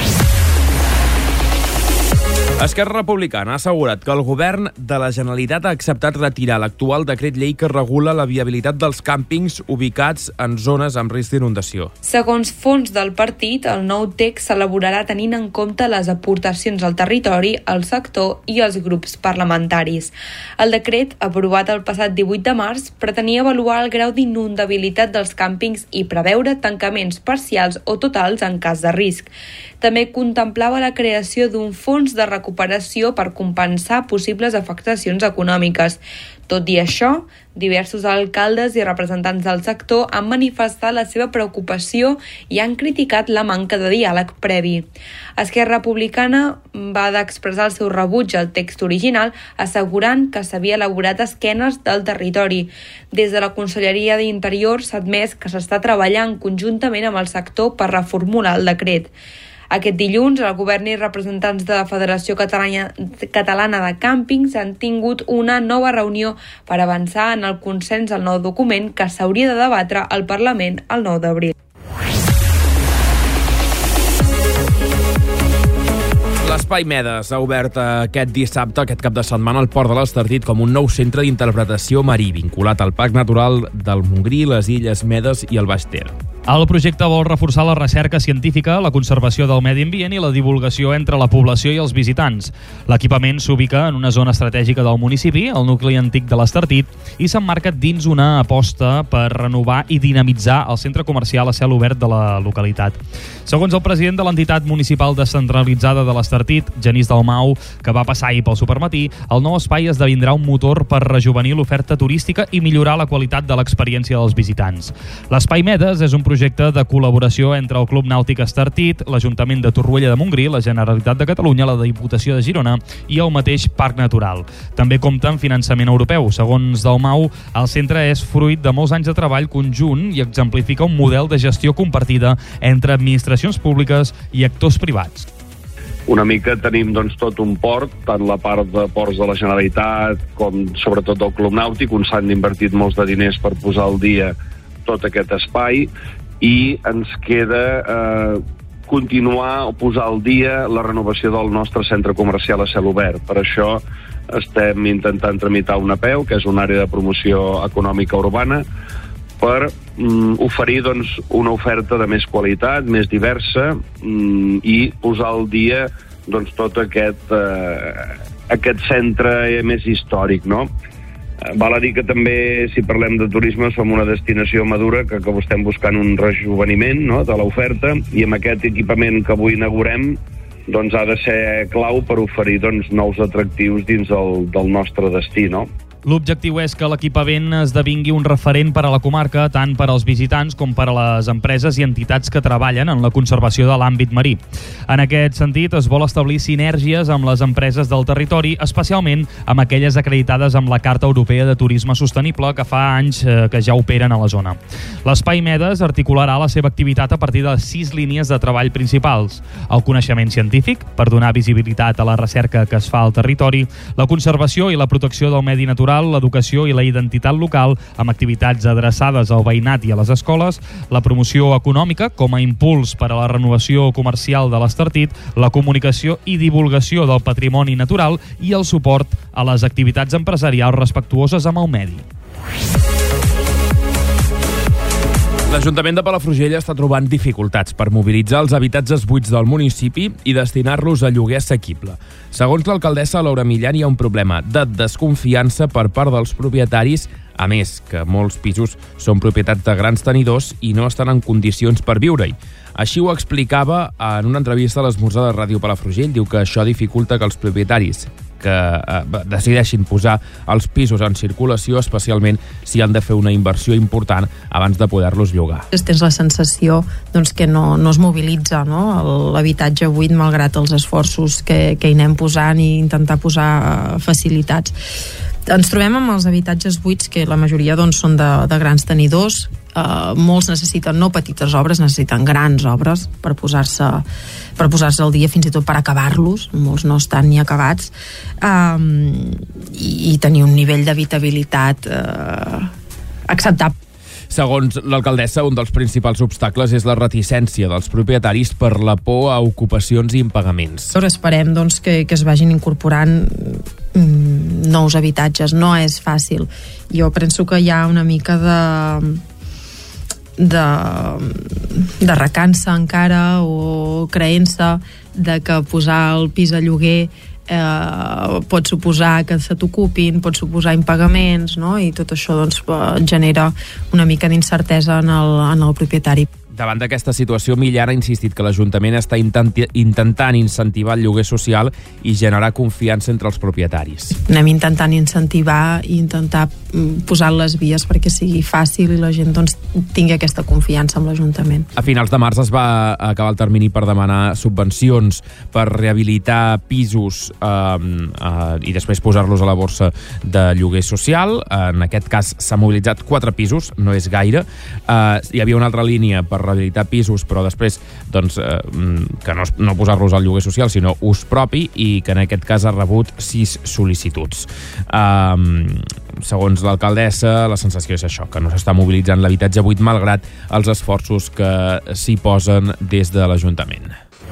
S1: Esquerra Republicana ha assegurat que el govern de la Generalitat ha acceptat retirar l'actual decret llei que regula la viabilitat dels càmpings ubicats en zones amb risc d'inundació.
S7: Segons fons del partit, el nou text s'elaborarà tenint en compte les aportacions al territori, al sector i als grups parlamentaris. El decret, aprovat el passat divuit de març, pretenia avaluar el grau d'inundabilitat dels càmpings i preveure tancaments parcials o totals en cas de risc. També contemplava la creació d'un fons de recuperació per compensar possibles afectacions econòmiques. Tot i això, diversos alcaldes i representants del sector han manifestat la seva preocupació i han criticat la manca de diàleg previ. Esquerra Republicana va d'expressar el seu rebuig al text original, assegurant que s'havia elaborat a esquenes del territori. Des de la Conselleria d'Interior s'ha admès que s'està treballant conjuntament amb el sector per reformular el decret. Aquest dilluns, el govern i representants de la Federació Catalana, Catalana de Càmpings han tingut una nova reunió per avançar en el consens al nou document que s'hauria de debatre al Parlament el nou d'abril.
S1: L'Espai Medes ha obert aquest dissabte, aquest cap de setmana, al Port de l'Estartit com un nou centre d'interpretació marí vinculat al Parc Natural del Montgrí, les Illes Medes i el Baix Ter.
S6: El projecte vol reforçar la recerca científica, la conservació del medi ambient i la divulgació entre la població i els visitants. L'equipament s'ubica en una zona estratègica del municipi, el nucli antic de l'Estartit, i s'emmarca dins una aposta per renovar i dinamitzar el centre comercial a cel obert de la localitat. Segons el president de l'entitat municipal descentralitzada de l'Estartit, Genís Dalmau, que va passar ahir pel supermatí, el nou espai esdevindrà un motor per rejovenir l'oferta turística i millorar la qualitat de l'experiència dels visitants. L'Espai Medes és un projecte de col·laboració entre el Club Nàutic Estartit, l'Ajuntament de Torroella de Montgrí, la Generalitat de Catalunya, la Diputació de Girona i el mateix Parc Natural. També compta amb finançament europeu. Segons Dalmau, el centre és fruit de molts anys de treball conjunt i exemplifica un model de gestió compartida entre administracions públiques i actors privats.
S12: Una mica tenim doncs, tot un port, tant la part de ports de la Generalitat com sobretot del Club Nàutic, on s'han invertit molts de diners per posar al dia tot aquest espai, i ens queda eh, continuar o posar al dia la renovació del nostre centre comercial a cel obert. Per això estem intentant tramitar una P E U, que és una àrea de promoció econòmica urbana, per mm, oferir doncs, una oferta de més qualitat, més diversa, mm, i posar al dia doncs, tot aquest, eh, aquest centre més històric, no? Val a dir que també, si parlem de turisme, som una destinació madura que, que estem buscant un rejuveniment, no?, de l'oferta, i amb aquest equipament que avui inaugurem doncs, ha de ser clau per oferir doncs, nous atractius dins el, del nostre destí, no?
S6: L'objectiu és que l'equipament esdevingui un referent per a la comarca, tant per als visitants com per a les empreses i entitats que treballen en la conservació de l'àmbit marí. En aquest sentit, es vol establir sinergies amb les empreses del territori, especialment amb aquelles acreditades amb la Carta Europea de Turisme Sostenible, que fa anys eh, que ja operen a la zona. L'Espai Medes articularà la seva activitat a partir de sis línies de treball principals: el coneixement científic, per donar visibilitat a la recerca que es fa al territori, la conservació i la protecció del medi natural, l'educació i la identitat local amb activitats adreçades al veïnat i a les escoles, la promoció econòmica com a impuls per a la renovació comercial de l'Estartit, la comunicació i divulgació del patrimoni natural i el suport a les activitats empresarials respectuoses amb el medi.
S1: L'Ajuntament de Palafrugell està trobant dificultats per mobilitzar els habitatges buits del municipi i destinar-los a lloguer assequible. Segons l'alcaldessa Laura Millán, hi ha un problema de desconfiança per part dels propietaris, a més que molts pisos són propietat de grans tenidors i no estan en condicions per viure-hi. Així ho explicava en una entrevista a l'Esmorzar de Ràdio Palafrugell. Diu que això dificulta que els propietaris que eh, decideixin posar els pisos en circulació, especialment si han de fer una inversió important abans de poder-los llogar.
S13: Tens la sensació doncs, que no, no es mobilitza, no?, l'habitatge buit, malgrat els esforços que, que hi anem posant i intentar posar facilitats. Ens trobem amb els habitatges buits, que la majoria doncs, són de, de grans tenidors. Uh, molts necessiten no petites obres, necessiten grans obres per posar-se per posar-se al dia, fins i tot per acabar-los. Molts no estan ni acabats, um, i, i tenir un nivell d'habitabilitat uh, acceptable.
S1: Segons l'alcaldessa, un dels principals obstacles és la reticència dels propietaris per la por a ocupacions i impagaments.
S13: Esperem doncs, que, que es vagin incorporant mm, nous habitatges. No és fàcil. Jo penso que hi ha una mica de de, de recança encara, o creença de que posar el pis a lloguer eh, pot suposar que se t'ocupin, pot suposar impagaments, no? I tot això doncs, genera una mica d'incertesa en el, en el propietari.
S1: Davant d'aquesta situació, Millán ha insistit que l'Ajuntament està intent- intentant incentivar el lloguer social i generar confiança entre els propietaris.
S13: Anem intentant incentivar i intentar posant les vies perquè sigui fàcil i la gent doncs, tingui aquesta confiança amb l'Ajuntament.
S1: A finals de març es va acabar el termini per demanar subvencions per rehabilitar pisos eh, eh, i després posar-los a la borsa de lloguer social. En aquest cas s'ha mobilitzat quatre pisos, no és gaire. Eh, hi havia una altra línia per rehabilitar pisos, però després doncs, eh, que no, no posar-los al lloguer social, sinó ús propi, i que en aquest cas ha rebut sis sol·licituds. Eh, segons l'alcaldessa, la sensació és això, que no s'està mobilitzant l'habitatge buit malgrat els esforços que s'hi posen des de l'Ajuntament.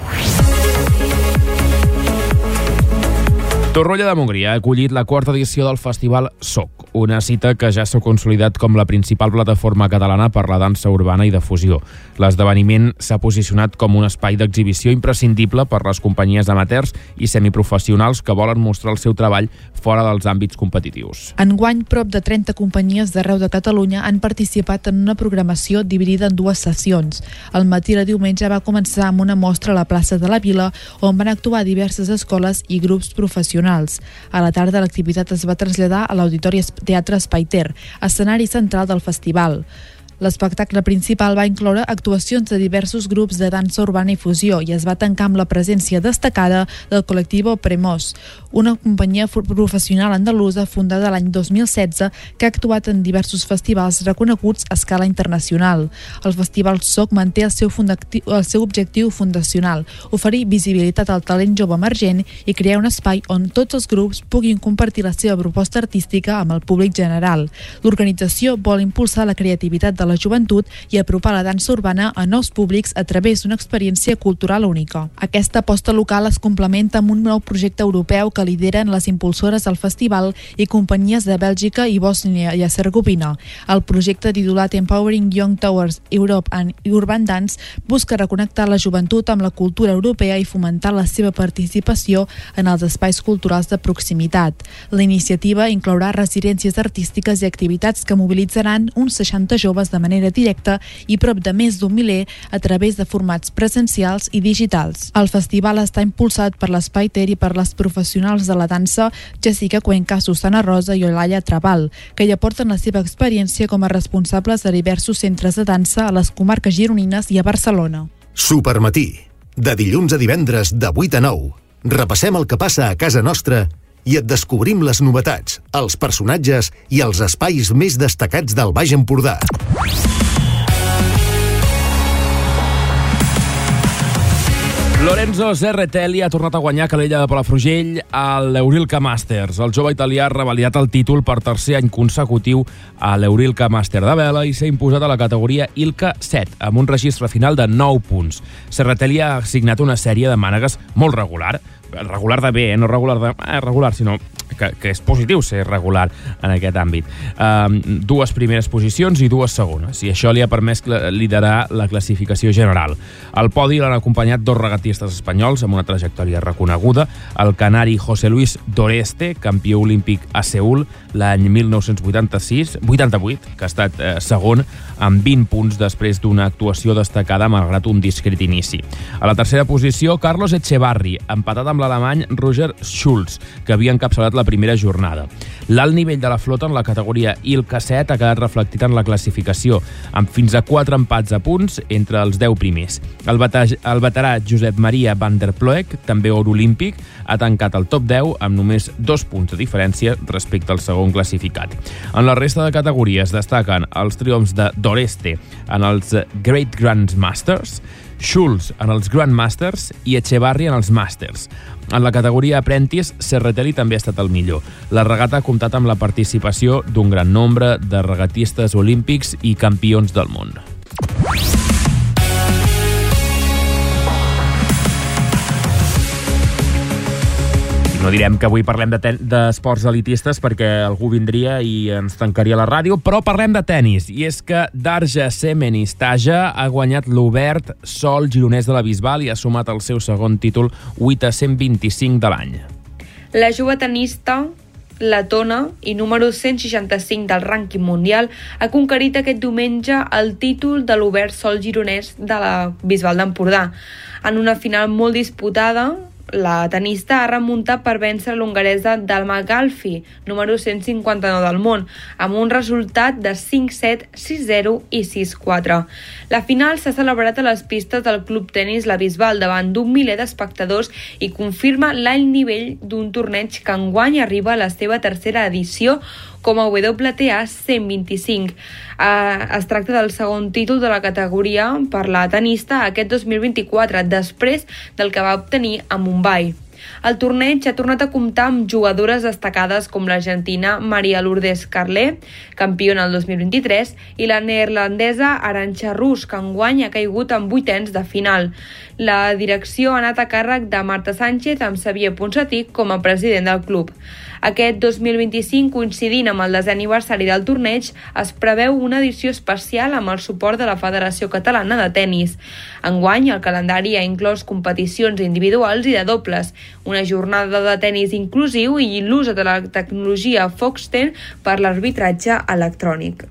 S1: Torroella de Montgrí ha acollit la quarta edició del Festival Soc, una cita que ja s'ha consolidat com la principal plataforma catalana per la dansa urbana i de fusió. L'esdeveniment s'ha posicionat com un espai d'exhibició imprescindible per les companyies amateurs i semiprofessionals que volen mostrar el seu treball fora dels àmbits competitius.
S5: Enguany, prop de trenta companyies d'arreu de Catalunya han participat en una programació dividida en dues sessions. Al matí de diumenge va començar amb una mostra a la plaça de la Vila, on van actuar diverses escoles i grups professionals. A la tarda, l'activitat es va traslladar a l'Auditori Teatre Espai Ter, escenari central del festival. L'espectacle principal va incloure actuacions de diversos grups de dansa urbana i fusió i es va tancar amb la presència destacada del col·lectiu Premós, una companyia professional andalusa fundada l'any dos mil setze que ha actuat en diversos festivals reconeguts a escala internacional. El Festival Soc manté el seu, el seu objectiu fundacional, oferir visibilitat al talent jove emergent i crear un espai on tots els grups puguin compartir la seva proposta artística amb el públic general. L'organització vol impulsar la creativitat de la joventut i apropar la dansa urbana a nous públics a través d'una experiència cultural única. Aquesta aposta local es complementa amb un nou projecte europeu que lideren les impulsores del festival i companyies de Bèlgica i Bòsnia i Hercegovina. El projecte titulat Empowering Young Towers Europe and Urban Dance busca reconnectar la joventut amb la cultura europea i fomentar la seva participació en els espais culturals de proximitat. La iniciativa inclourà residències artístiques i activitats que mobilitzaran uns seixanta joves de manera directa i prop de més d'un miler a través de formats presencials i digitals. El festival està impulsat per l'Espai Ter i per les professionals de la dansa Jessica Cuenca, Susana Rosa i Olalla Trabal, que hi aporten la seva experiència com a responsables de diversos centres de dansa a les comarques gironines i a Barcelona.
S3: Supermatí, de dilluns a divendres de vuit a nou. Repassem el que passa a casa nostra i et descobrim les novetats, els personatges i els espais més destacats del Baix Empordà.
S1: Lorenzo Zerretelli ha tornat a guanyar a Calella de Palafrugell a l'Eurilca Masters. El jove italià ha revalidat el títol per tercer any consecutiu a l'Eurilca Master de vela i s'ha imposat a la categoria Ilca set, amb un registre final de nou punts. Zerretelli ha assignat una sèrie de mànegues molt regular, regular de bé, eh? no regular de eh, regular, sinó que, que és positiu ser regular en aquest àmbit. Um, dues primeres posicions i dues segones, i això li ha permès liderar la classificació general. Al podi l'han acompanyat dos regatistes espanyols amb una trajectòria reconeguda, el canari José Luis Doreste, campió olímpic a Seül l'any mil nou-cents vuitanta-sis vuitanta-vuit, que ha estat eh, segon amb vint punts després d'una actuació destacada malgrat un discret inici. A la tercera posició, Carlos Echevarri, empatat amb l'alemany Roger Schulz, que havia encapçalat la primera jornada. L'alt nivell de la flota en la categoria Ilca set ha quedat reflectit en la classificació, amb fins a quatre empats a punts entre els deu primers. El, el veterà Josep Maria van der Ploeg, també or olímpic, ha tancat el top deu amb només dos punts de diferència respecte al segon classificat. En la resta de categories destaquen els triomfs de Doreste en els Great Grand Masters, Schulz en els Grand Masters i Echevarri en els Masters. En la categoria Apprentice, Zerretelli també ha estat el millor. La regata ha comptat amb la participació d'un gran nombre de regatistes olímpics i campions del món. No direm que avui parlem d'esports de elitistes perquè algú vindria i ens tancaria la ràdio, però parlem de tennis. I és que Darja Semenistaja ha guanyat l'Obert Sol gironès de la Bisbal i ha sumat el seu segon títol, vuit a cent vint-i-cinc de l'any.
S7: La jove tenista letona i número cent seixanta-cinc del rànquing mundial ha conquerit aquest diumenge el títol de l'Obert Sol gironès de la Bisbal d'Empordà. En una final molt disputada, la tenista ha remuntat per vèncer l'hongaresa Dalma Galfi, número cent cinquanta-nou del món, amb un resultat de cinc set, sis zero i sis quatre. La final s'ha celebrat a les pistes del Club Tenis La Bisbal davant d'un miler d'espectadors i confirma l'alt nivell d'un torneig que enguany arriba a la seva tercera edició com a W T A cent vint-i-cinc. Eh, es tracta del segon títol de la categoria per la tenista aquest dos mil vint-i-quatre, després del que va obtenir a Mumbai. El torneig ha tornat a comptar amb jugadores destacades com l'argentina Maria Lourdes Carlé, campiona el dos mil vint-i-tres, i la neerlandesa Arantxa Rus, que enguany ha caigut en vuitens de final. La direcció ha anat a càrrec de Marta Sánchez amb Xavier Ponsatí com a president del club. Aquest dos mil vint-i-cinc, coincidint amb el desè aniversari del torneig, es preveu una edició especial amb el suport de la Federació Catalana de Tenis. Enguany, el calendari ha inclòs competicions individuals i de dobles, una jornada de tenis inclusiu i l'ús de la tecnologia Foxten per l'arbitratge electrònic.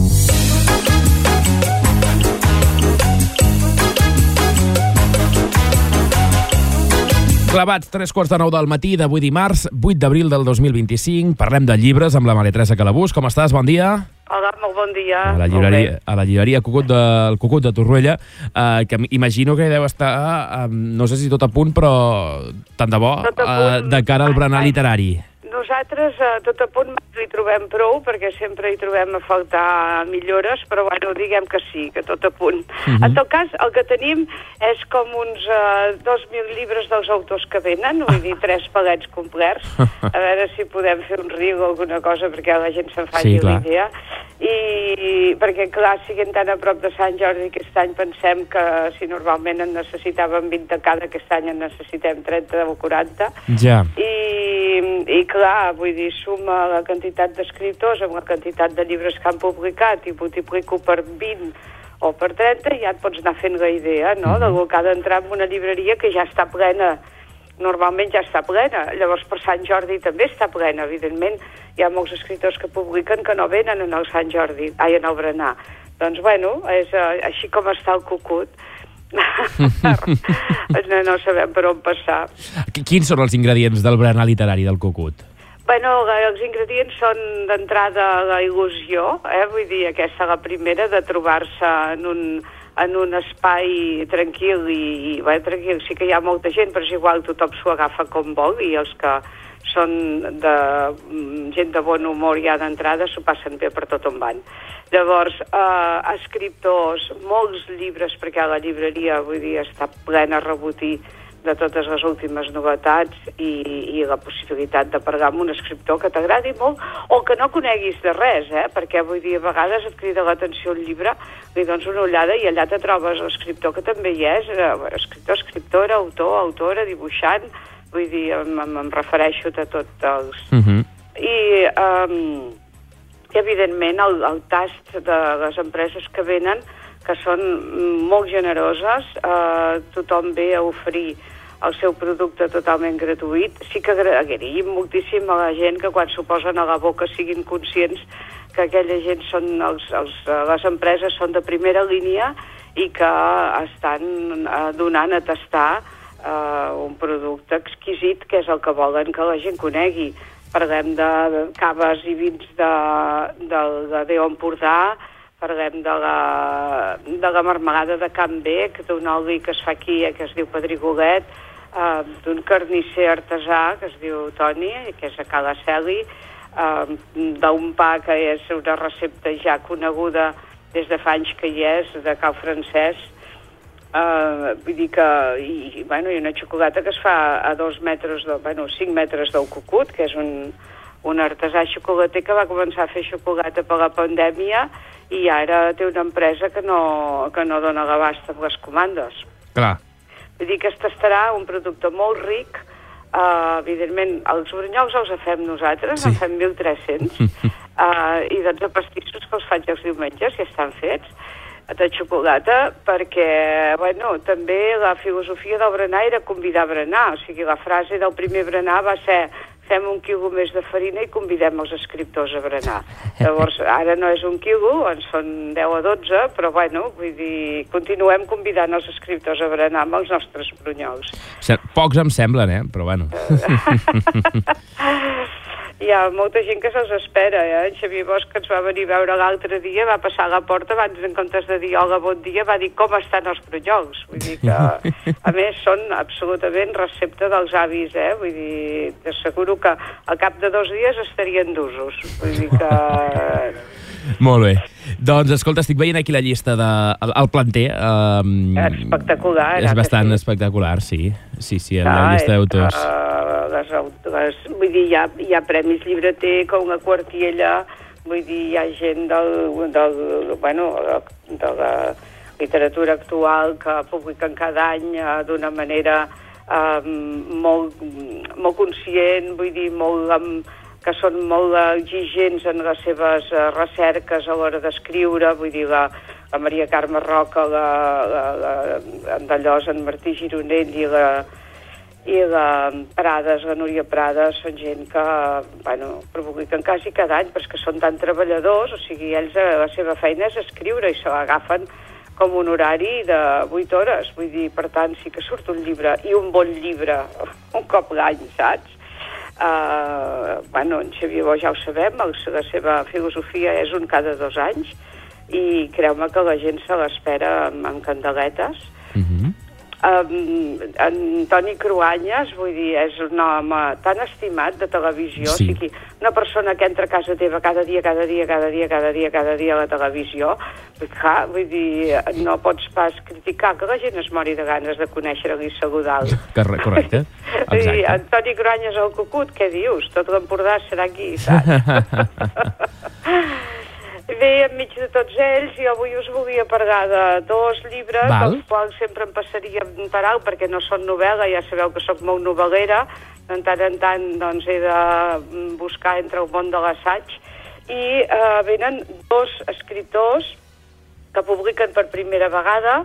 S1: Clavats, tres quarts de nou del matí d'avui dimarts, vuit d'abril del dos mil vint-i-cinc. Parlem de llibres amb la Maria Teresa Calabús. Com estàs? Bon dia.
S14: Hola, molt bon dia.
S1: A la llibreria, a la llibreria Cucut de, el Cucut de Torroella, eh, que imagino que deu estar, eh, no sé si tot a punt, però tant de bo, eh, de cara al berenar literari.
S14: Nosaltres a tot a punt hi trobem prou, perquè sempre hi trobem a faltar millores, però bueno, diguem que sí, que tot a punt. Uh-huh. En tot cas, el que tenim és com uns uh, dos mil llibres dels autors que venen, vull dir, tres palets complets, a veure si podem fer un riu o alguna cosa perquè la gent se'n faci sí, l'idea. I perquè, clar, siguin tan a prop de Sant Jordi, aquest any pensem que si normalment en necessitàvem vint de cada, aquest any en necessitem trenta o quaranta.
S1: Ja.
S14: I, i clar, vull dir, suma la quantitat d'escriptors amb la quantitat de llibres que han publicat i multiplico per vint o per trenta i ja et pots anar fent la idea, no?, mm-hmm. del que ha d'entrar en una llibreria que ja està plena. Normalment ja està plena, llavors per Sant Jordi també està plena, evidentment hi ha molts escriptors que publiquen que no venen en el Sant Jordi, ai, en el berenar. Doncs bueno, és uh, així com està el Cucut. no, no sabem per on passar.
S1: Quins són els ingredients del berenar literari del Cucut?
S14: Bueno, els ingredients són d'entrada la il·lusió, eh? Vull dir, aquesta la primera, de trobar-se en un, en un espai tranquil i, i bé, tranquil, sí que hi ha molta gent, però és igual, tothom s'ho agafa com vol i els que són de gent de bon humor ja d'entrada s'ho passen bé per tot on van. Llavors, eh, escriptors, molts llibres, perquè a la llibreria, vull dir, està plena a rebotir de totes les últimes novetats i, i la possibilitat de parlar amb un escriptor que t'agradi molt o que no coneguis de res, eh? Perquè vull dir, a vegades et crida l'atenció un llibre, li dones una ullada i allà te trobes l'escriptor que també hi és, eh, escriptor, escriptora, autor, autora, dibuixant, vull dir, em, em refereixo a tots els... Uh-huh. I, um, evidentment, el, el tast de les empreses que venen, que són molt generoses, eh, tothom ve a oferir el seu producte totalment gratuït. Sí que agraïm moltíssim a la gent que quan s'ho posen a la boca siguin conscients que aquella gent són els, els, les empreses són de primera línia i que estan eh, donant a tastar eh, un producte exquisit que és el que volen que la gent conegui. Parlem de caves i vins de, de, de Déu Empordà, parlem de la, de la marmelada de Can Bec, d'un oli que es fa aquí, que es diu Pedrigolet, eh, d'un carnisser artesà que es diu Toni, que és a Cala Celi, eh, d'un pa que és una recepta ja coneguda des de fa anys que hi és, de Cal Francesc, eh, vull dir que, i, bueno, i una xocolata que es fa a dos metres, de, bueno, cinc metres del Cucut, que és un, un artesà xocolater que va començar a fer xocolata per la pandèmia i ara té una empresa que no, que no dona l'abast amb les comandes.
S1: Clar.
S14: Vull dir que es tastarà un producte molt ric. Uh, evidentment, els orinyols els fem nosaltres, sí. En fem mil tres-cents, uh, i dotze pastissos que els faig els diumenges, ja estan fets, de xocolata, perquè, bueno, també la filosofia del berenar era convidar a berenar, o sigui, la frase del primer berenar va ser fem un quilo més de farina i convidem els escriptors a berenar. Llavors, ara no és un quilo, en són deu a dotze, però bueno, vull dir, continuem convidant els escriptors a berenar amb els nostres brunyols.
S1: Pocs em semblen, eh? Però bueno.
S14: Hi ha molta gent que se'ls espera, eh? En Xavier Bosch, que ens va venir a veure l'altre dia, va passar a la porta, abans en comptes de dir hola, bon dia, va dir com estan els brunyols. Vull dir que, a més, són absolutament recepta dels avis, eh? Vull dir, t'asseguro que al cap de dos dies estarien d'usos. Vull dir que...
S1: Molt bé. Doncs, escolta, estic veient aquí la llista de... El, el planter. Um,
S14: espectacular.
S1: És bastant sí. espectacular, sí. Sí, sí, en la llista d'autors.
S14: Uh, les, les, vull dir, hi ha, hi ha premis llibreter, com la Quartiella, vull dir, hi ha gent del, del, bueno, de la literatura actual que publiquen cada any uh, d'una manera uh, molt, molt conscient, vull dir, molt... Um, que són molt exigents en les seves uh, recerques a l'hora d'escriure, vull dir, la, la Maria Carme Roca, la, la, la, en Dallós, en Martí Gironell i la, i la Prades, la Núria Prades, són gent que, bueno, publiquen quasi cada any, però és que són tan treballadors, o sigui, ells la seva feina és escriure i se l'agafen com un horari de vuit hores, vull dir, per tant, sí que surt un llibre, i un bon llibre, un cop l'any, saps? Uh, bueno, en Xavier Bosch ja ho sabem, el, la seva filosofia és un cada dos anys i creu-me que la gent se l'espera amb, amb candeletes. Uh-huh. um, en Toni Cruanyes, vull dir, és un home tan estimat de televisió, sí. O sigui, una persona que entra a casa teva cada dia, cada dia, cada dia, cada dia, cada dia a la televisió, clar, vull dir, no pots pas criticar que la gent es mori de ganes de conèixer-li i saludar-lo.
S1: Correcte.
S14: Exacte. Antoni Cruanyes al Cucut, què dius? Tot l'Empordà serà aquí, saps? Bé, enmig de tots ells, jo avui us volia parlar de dos llibres, Val. dels quals sempre em passaria per alt, perquè no són novel·la, ja sabeu que sóc molt novel·lera, de tant en tant doncs, he de buscar entre el món de l'assaig, i eh, venen dos escriptors que publiquen per primera vegada.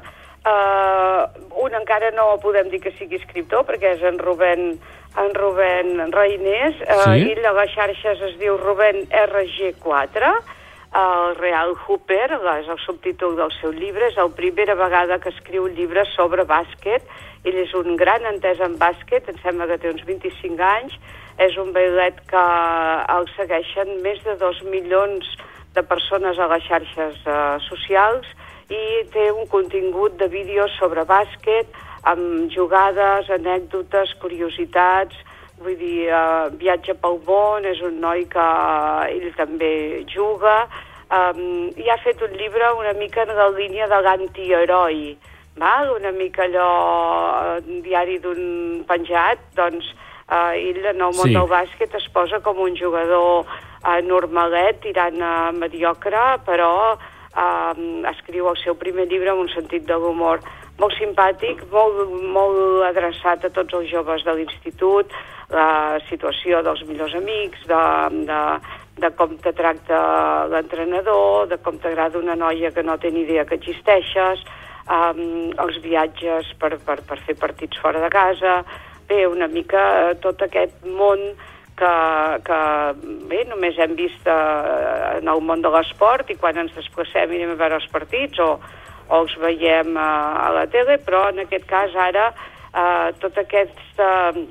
S14: Uh, un encara no podem dir que sigui escriptor perquè és en Rubén, en Rubén Reinés, uh, sí? I a les xarxes es diu Rubén R G quatre, el Real Hooper, és el subtítol del seu llibre, és la primera vegada que escriu un llibre sobre bàsquet. Ell és un gran entès en bàsquet, em sembla que té uns vint-i-cinc anys, és un bailet que el segueixen més de dos milions de persones a les xarxes uh, socials, i té un contingut de vídeos sobre bàsquet, amb jugades, anècdotes, curiositats, vull dir, uh, viatge pel món, és un noi que uh, ell també juga, um, i ha fet un llibre una mica en la línia de l'antiheroi, val? Una mica allò, uh, diari d'un penjat, doncs uh, ell en el món sí. del bàsquet es posa com un jugador uh, normalet, tirant a uh, mediocre, però Uh, escriu el seu primer llibre amb un sentit de l'humor molt simpàtic, molt, molt adreçat a tots els joves de l'institut, la situació dels millors amics, de, de, de com te tracta l'entrenador, de com t'agrada una noia que no té ni idea que existeixes, um, els viatges per, per, per fer partits fora de casa, bé, una mica tot aquest món que, que bé, només hem vist eh, en el món de l'esport i quan ens desplacem i anem a veure els partits o, o els veiem eh, a la tele, però en aquest cas ara eh, tota aquesta,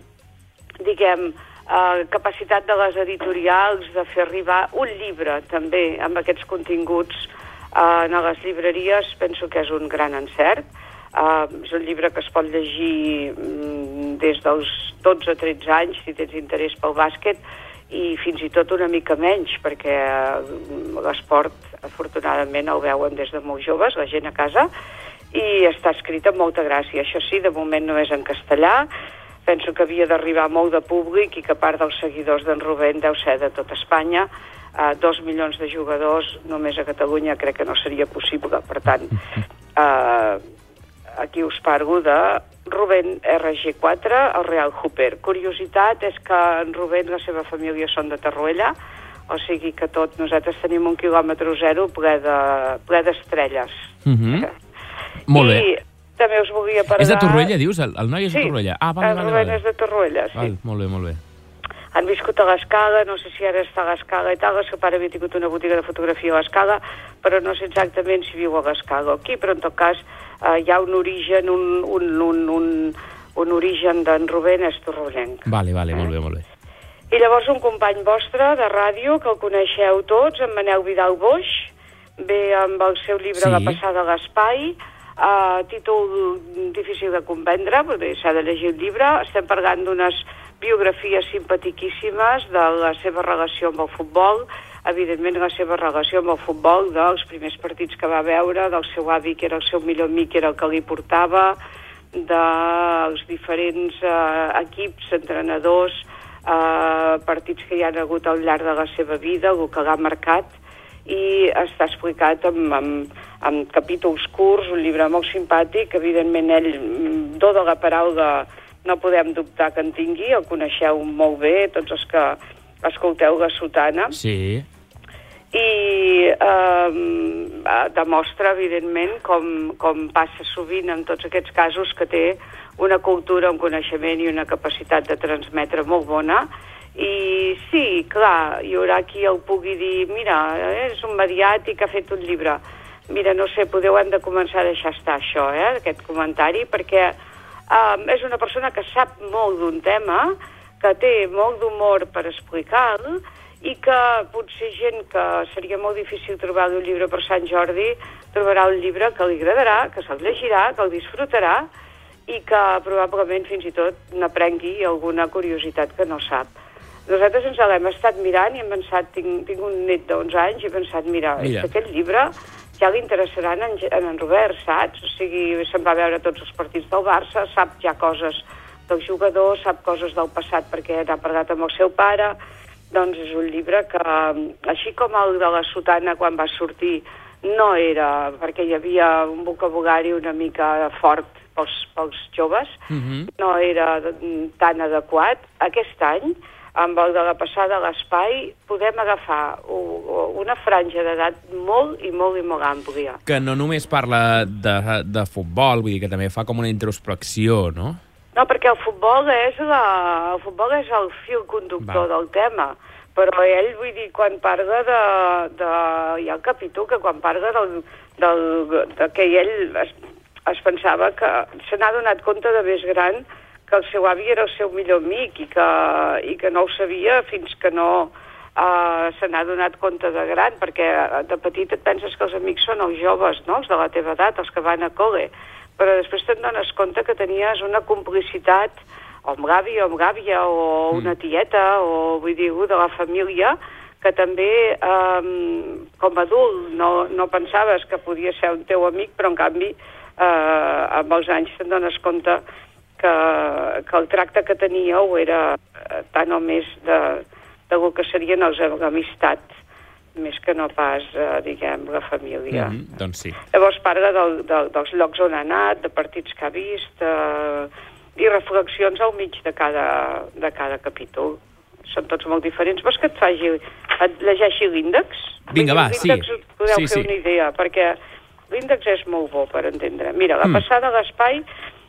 S14: diguem, eh, capacitat de les editorials de fer arribar un llibre també amb aquests continguts eh, a les llibreries, penso que és un gran encert. Uh, és un llibre que es pot llegir um, des dels dotze a tretze anys si tens interès pel bàsquet i fins i tot una mica menys perquè uh, l'esport afortunadament el veuen des de molt joves, la gent a casa, i està escrit amb molta gràcia. Això sí, de moment no és en castellà, penso que havia d'arribar molt de públic i que part dels seguidors d'en Rubén deu ser de tot Espanya. Uh, dos milions de jugadors només a Catalunya crec que no seria possible, per tant uh, aquí us parlo de Rubén R G quatre, el Real Hooper. Curiositat és que en Rubén i la seva família són de Torroella, o sigui que tot, nosaltres tenim un quilòmetre zero ple de, ple d'estrelles.
S1: Mm-hmm. Molt bé.
S14: I també us volia parlar...
S1: És de Torroella, dius? El, el noi és
S14: sí,
S1: de Torroella? Ah, val,
S14: el
S1: val,
S14: Rubén
S1: val.
S14: és de Torroella, sí.
S1: Val, molt bé, molt bé.
S14: han viscut a l'Escala, no sé si ara està a l'Escala i tal, el seu pare havia tingut una botiga de fotografia a l'Escala, però no sé exactament si viu a l'Escala o aquí, però en tot cas eh, hi ha un origen, un, un, un, un, un origen d'en Rubén és torrellenc.
S1: Vale, vale, molt bé, molt bé.
S14: I llavors un company vostre de ràdio, que el coneixeu tots, en Manel Vidal Boix, ve amb el seu llibre
S1: Sí.
S14: La passada a l'espai, uh, títol difícil de comprendre, perquè s'ha de llegir el llibre. Estem parlant d'unes biografies simpatiquíssimes de la seva relació amb el futbol, evidentment la seva relació amb el futbol, dels primers partits que va veure, del seu avi, que era el seu millor amic, que era el que li portava, dels diferents uh, equips, entrenadors, uh, partits que hi han hagut al llarg de la seva vida, el que l'ha marcat, i està explicat amb, amb, amb capítols curts, un llibre molt simpàtic, evidentment ell, do de la paraula, no podem dubtar que en tingui, el coneixeu molt bé, tots els que escolteu La Sotana.
S1: Sí.
S14: I eh, demostra, evidentment, com, com passa sovint en tots aquests casos, que té una cultura, un coneixement i una capacitat de transmetre molt bona. I sí, clar, hi haurà qui el pugui dir, mira, és un mediàtic, ha fet un llibre. Mira, no sé, podeu hem de començar a deixar estar això, eh, aquest comentari, perquè um, és una persona que sap molt d'un tema, que té molt d'humor per explicar-lo, i que potser gent que seria molt difícil trobar un llibre per Sant Jordi trobarà un llibre que li agradarà, que se'l llegirà, que el disfrutarà i que probablement fins i tot n'aprengui alguna curiositat que no sap. Nosaltres ens l'hem estat mirant i hem pensat, tinc, tinc un net d'onze anys i he pensat, mira, mira. aquest llibre ja li interessarà en, en en Robert, saps? O sigui, se'n va veure tots els partits del Barça, sap ja coses del jugador, sap coses del passat perquè n'ha parlat amb el seu pare. Doncs és un llibre que, així com el de La Sotana quan va sortir, no era, perquè hi havia un vocabulari una mica fort pels, pels joves, uh-huh. no era tan adequat. Aquest any, amb el de La passada a l'espai, podem agafar una franja d'edat molt i molt i molt àmplia.
S1: Que no només parla de, de futbol, vull dir que també fa com una introspecció, no?
S14: No, perquè el futbol és, la, el, futbol és el fil conductor Va. del tema, però ell, vull dir, quan parla de... de hi ha el capítol que quan parla del, del, de que ell es, es pensava que se n'ha donat compte de més gran que el seu avi era el seu millor amic i que, i que no ho sabia fins que no uh, se n'ha donat compte de gran, perquè de petit et penses que els amics són els joves, no? Els de la teva edat, els que van a col·le, però després te'n dones compte que tenies una complicitat o amb l'avi o amb l'àvia o una tieta o vull dir, de la família que també um, com a adult no, no pensaves que podia ser un teu amic, però en canvi uh, amb els anys te'n dones compte que, que el tracte que teníeu era tant o més de, de lo que serien els amistats, més que no pas, eh, diguem, la família.
S1: Mm-hmm, doncs sí.
S14: Llavors parla del, del, dels llocs on ha anat, de partits que ha vist, eh, i reflexions al mig de cada, de cada capítol. Són tots molt diferents. Vols que et faci, et llegeixi l'índex?
S1: Vinga, va, sí.
S14: L'índex podeu
S1: sí,
S14: fer
S1: sí.
S14: una idea, perquè l'índex és molt bo per entendre. Mira, la mm. passada a l'espai,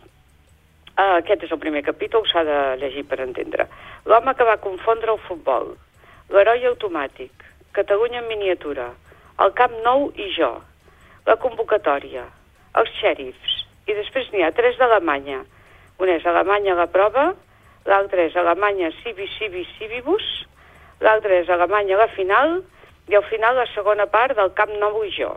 S14: Uh, aquest és el primer capítol, s'ha de llegir per entendre. L'home que va confondre el futbol, l'heroi automàtic, Catalunya en miniatura, el Camp Nou i jo, la convocatòria, els xèrifs, i després n'hi ha tres d'Alemanya. Un és Alemanya a la prova, l'altre és Alemanya Civi Civi Civibus, l'altre és Alemanya a la final, i al final la segona part del Camp Nou i jo.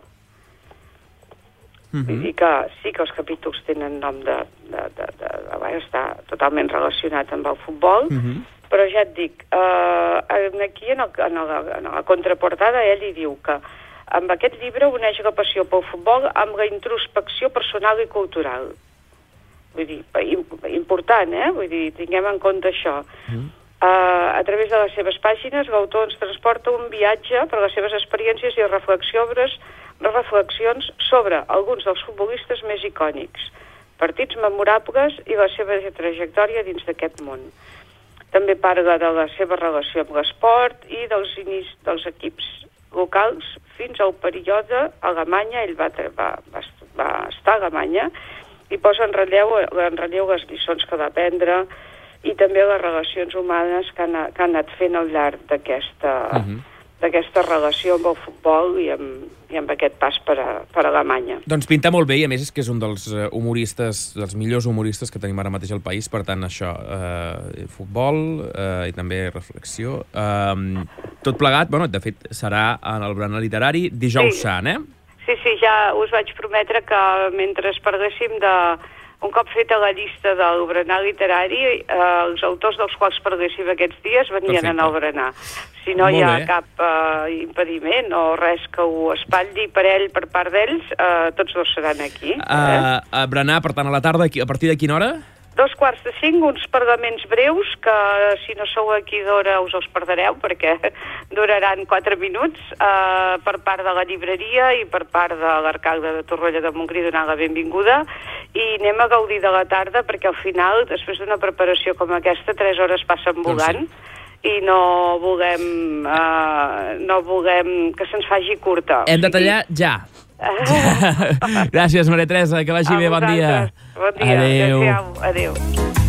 S14: Vull dir que sí que els capítols tenen nom de... de, de, de, de, de està totalment relacionat amb el futbol, uh-huh. però ja et dic, eh, aquí en, el, en, la, en la contraportada ell hi diu que amb aquest llibre uneix la passió pel futbol amb la introspecció personal i cultural. Vull dir, important, eh? Vull dir, tinguem en compte això. Uh-huh. Uh, a través de les seves pàgines, l'autor ens transporta un viatge per les seves experiències i reflexions reflexions sobre alguns dels futbolistes més icònics, partits memorables i la seva trajectòria dins d'aquest món. També parla de la seva relació amb l'esport i dels inicis dels equips locals fins al període a Alemanya. Ell va, va, va, va estar a Alemanya i posa en relleu, en relleu les lliçons que va aprendre, i també les relacions humanes que han, que han anat fent al llarg d'aquesta uh-huh. d'aquesta relació amb el futbol i amb, i amb aquest pas per, a, per a Alemanya.
S1: Doncs pinta molt bé i a més és que és un dels humoristes, dels millors humoristes que tenim ara mateix al país, per tant això, eh, futbol eh, i també reflexió. Eh, tot plegat, bueno, de fet serà en el berenar literari dijous sí. sant, eh?
S14: Sí, sí, ja us vaig prometre que mentre parléssim de... Un cop feta la llista del berenar literari, eh, els autors dels quals parléssim aquests dies venien Perfecte. a anar al berenar. Si no Molt hi ha bé. cap eh, impediment o res que ho espatlli per ell, per part d'ells, eh, tots dos seran aquí.
S1: Uh, eh? A berenar, per tant, a la tarda, a partir de quina hora?
S14: Dos quarts de cinc, uns pergaments breus, que si no sou aquí d'hora us els perdreu, perquè duraran quatre minuts, eh, per part de la llibreria i per part de l'alcalde de Torroella de Montgrí donant la benvinguda, i anem a gaudir de la tarda, perquè al final, després d'una preparació com aquesta, tres hores passen volant, doncs sí. i no volem, eh, no volem que se'ns faci curta.
S1: Hem de tallar ja. Gràcies, Maria Teresa, que vagi
S14: a
S1: bé, bon dia.
S14: Bon dia,
S1: adéu.
S14: adéu. adéu.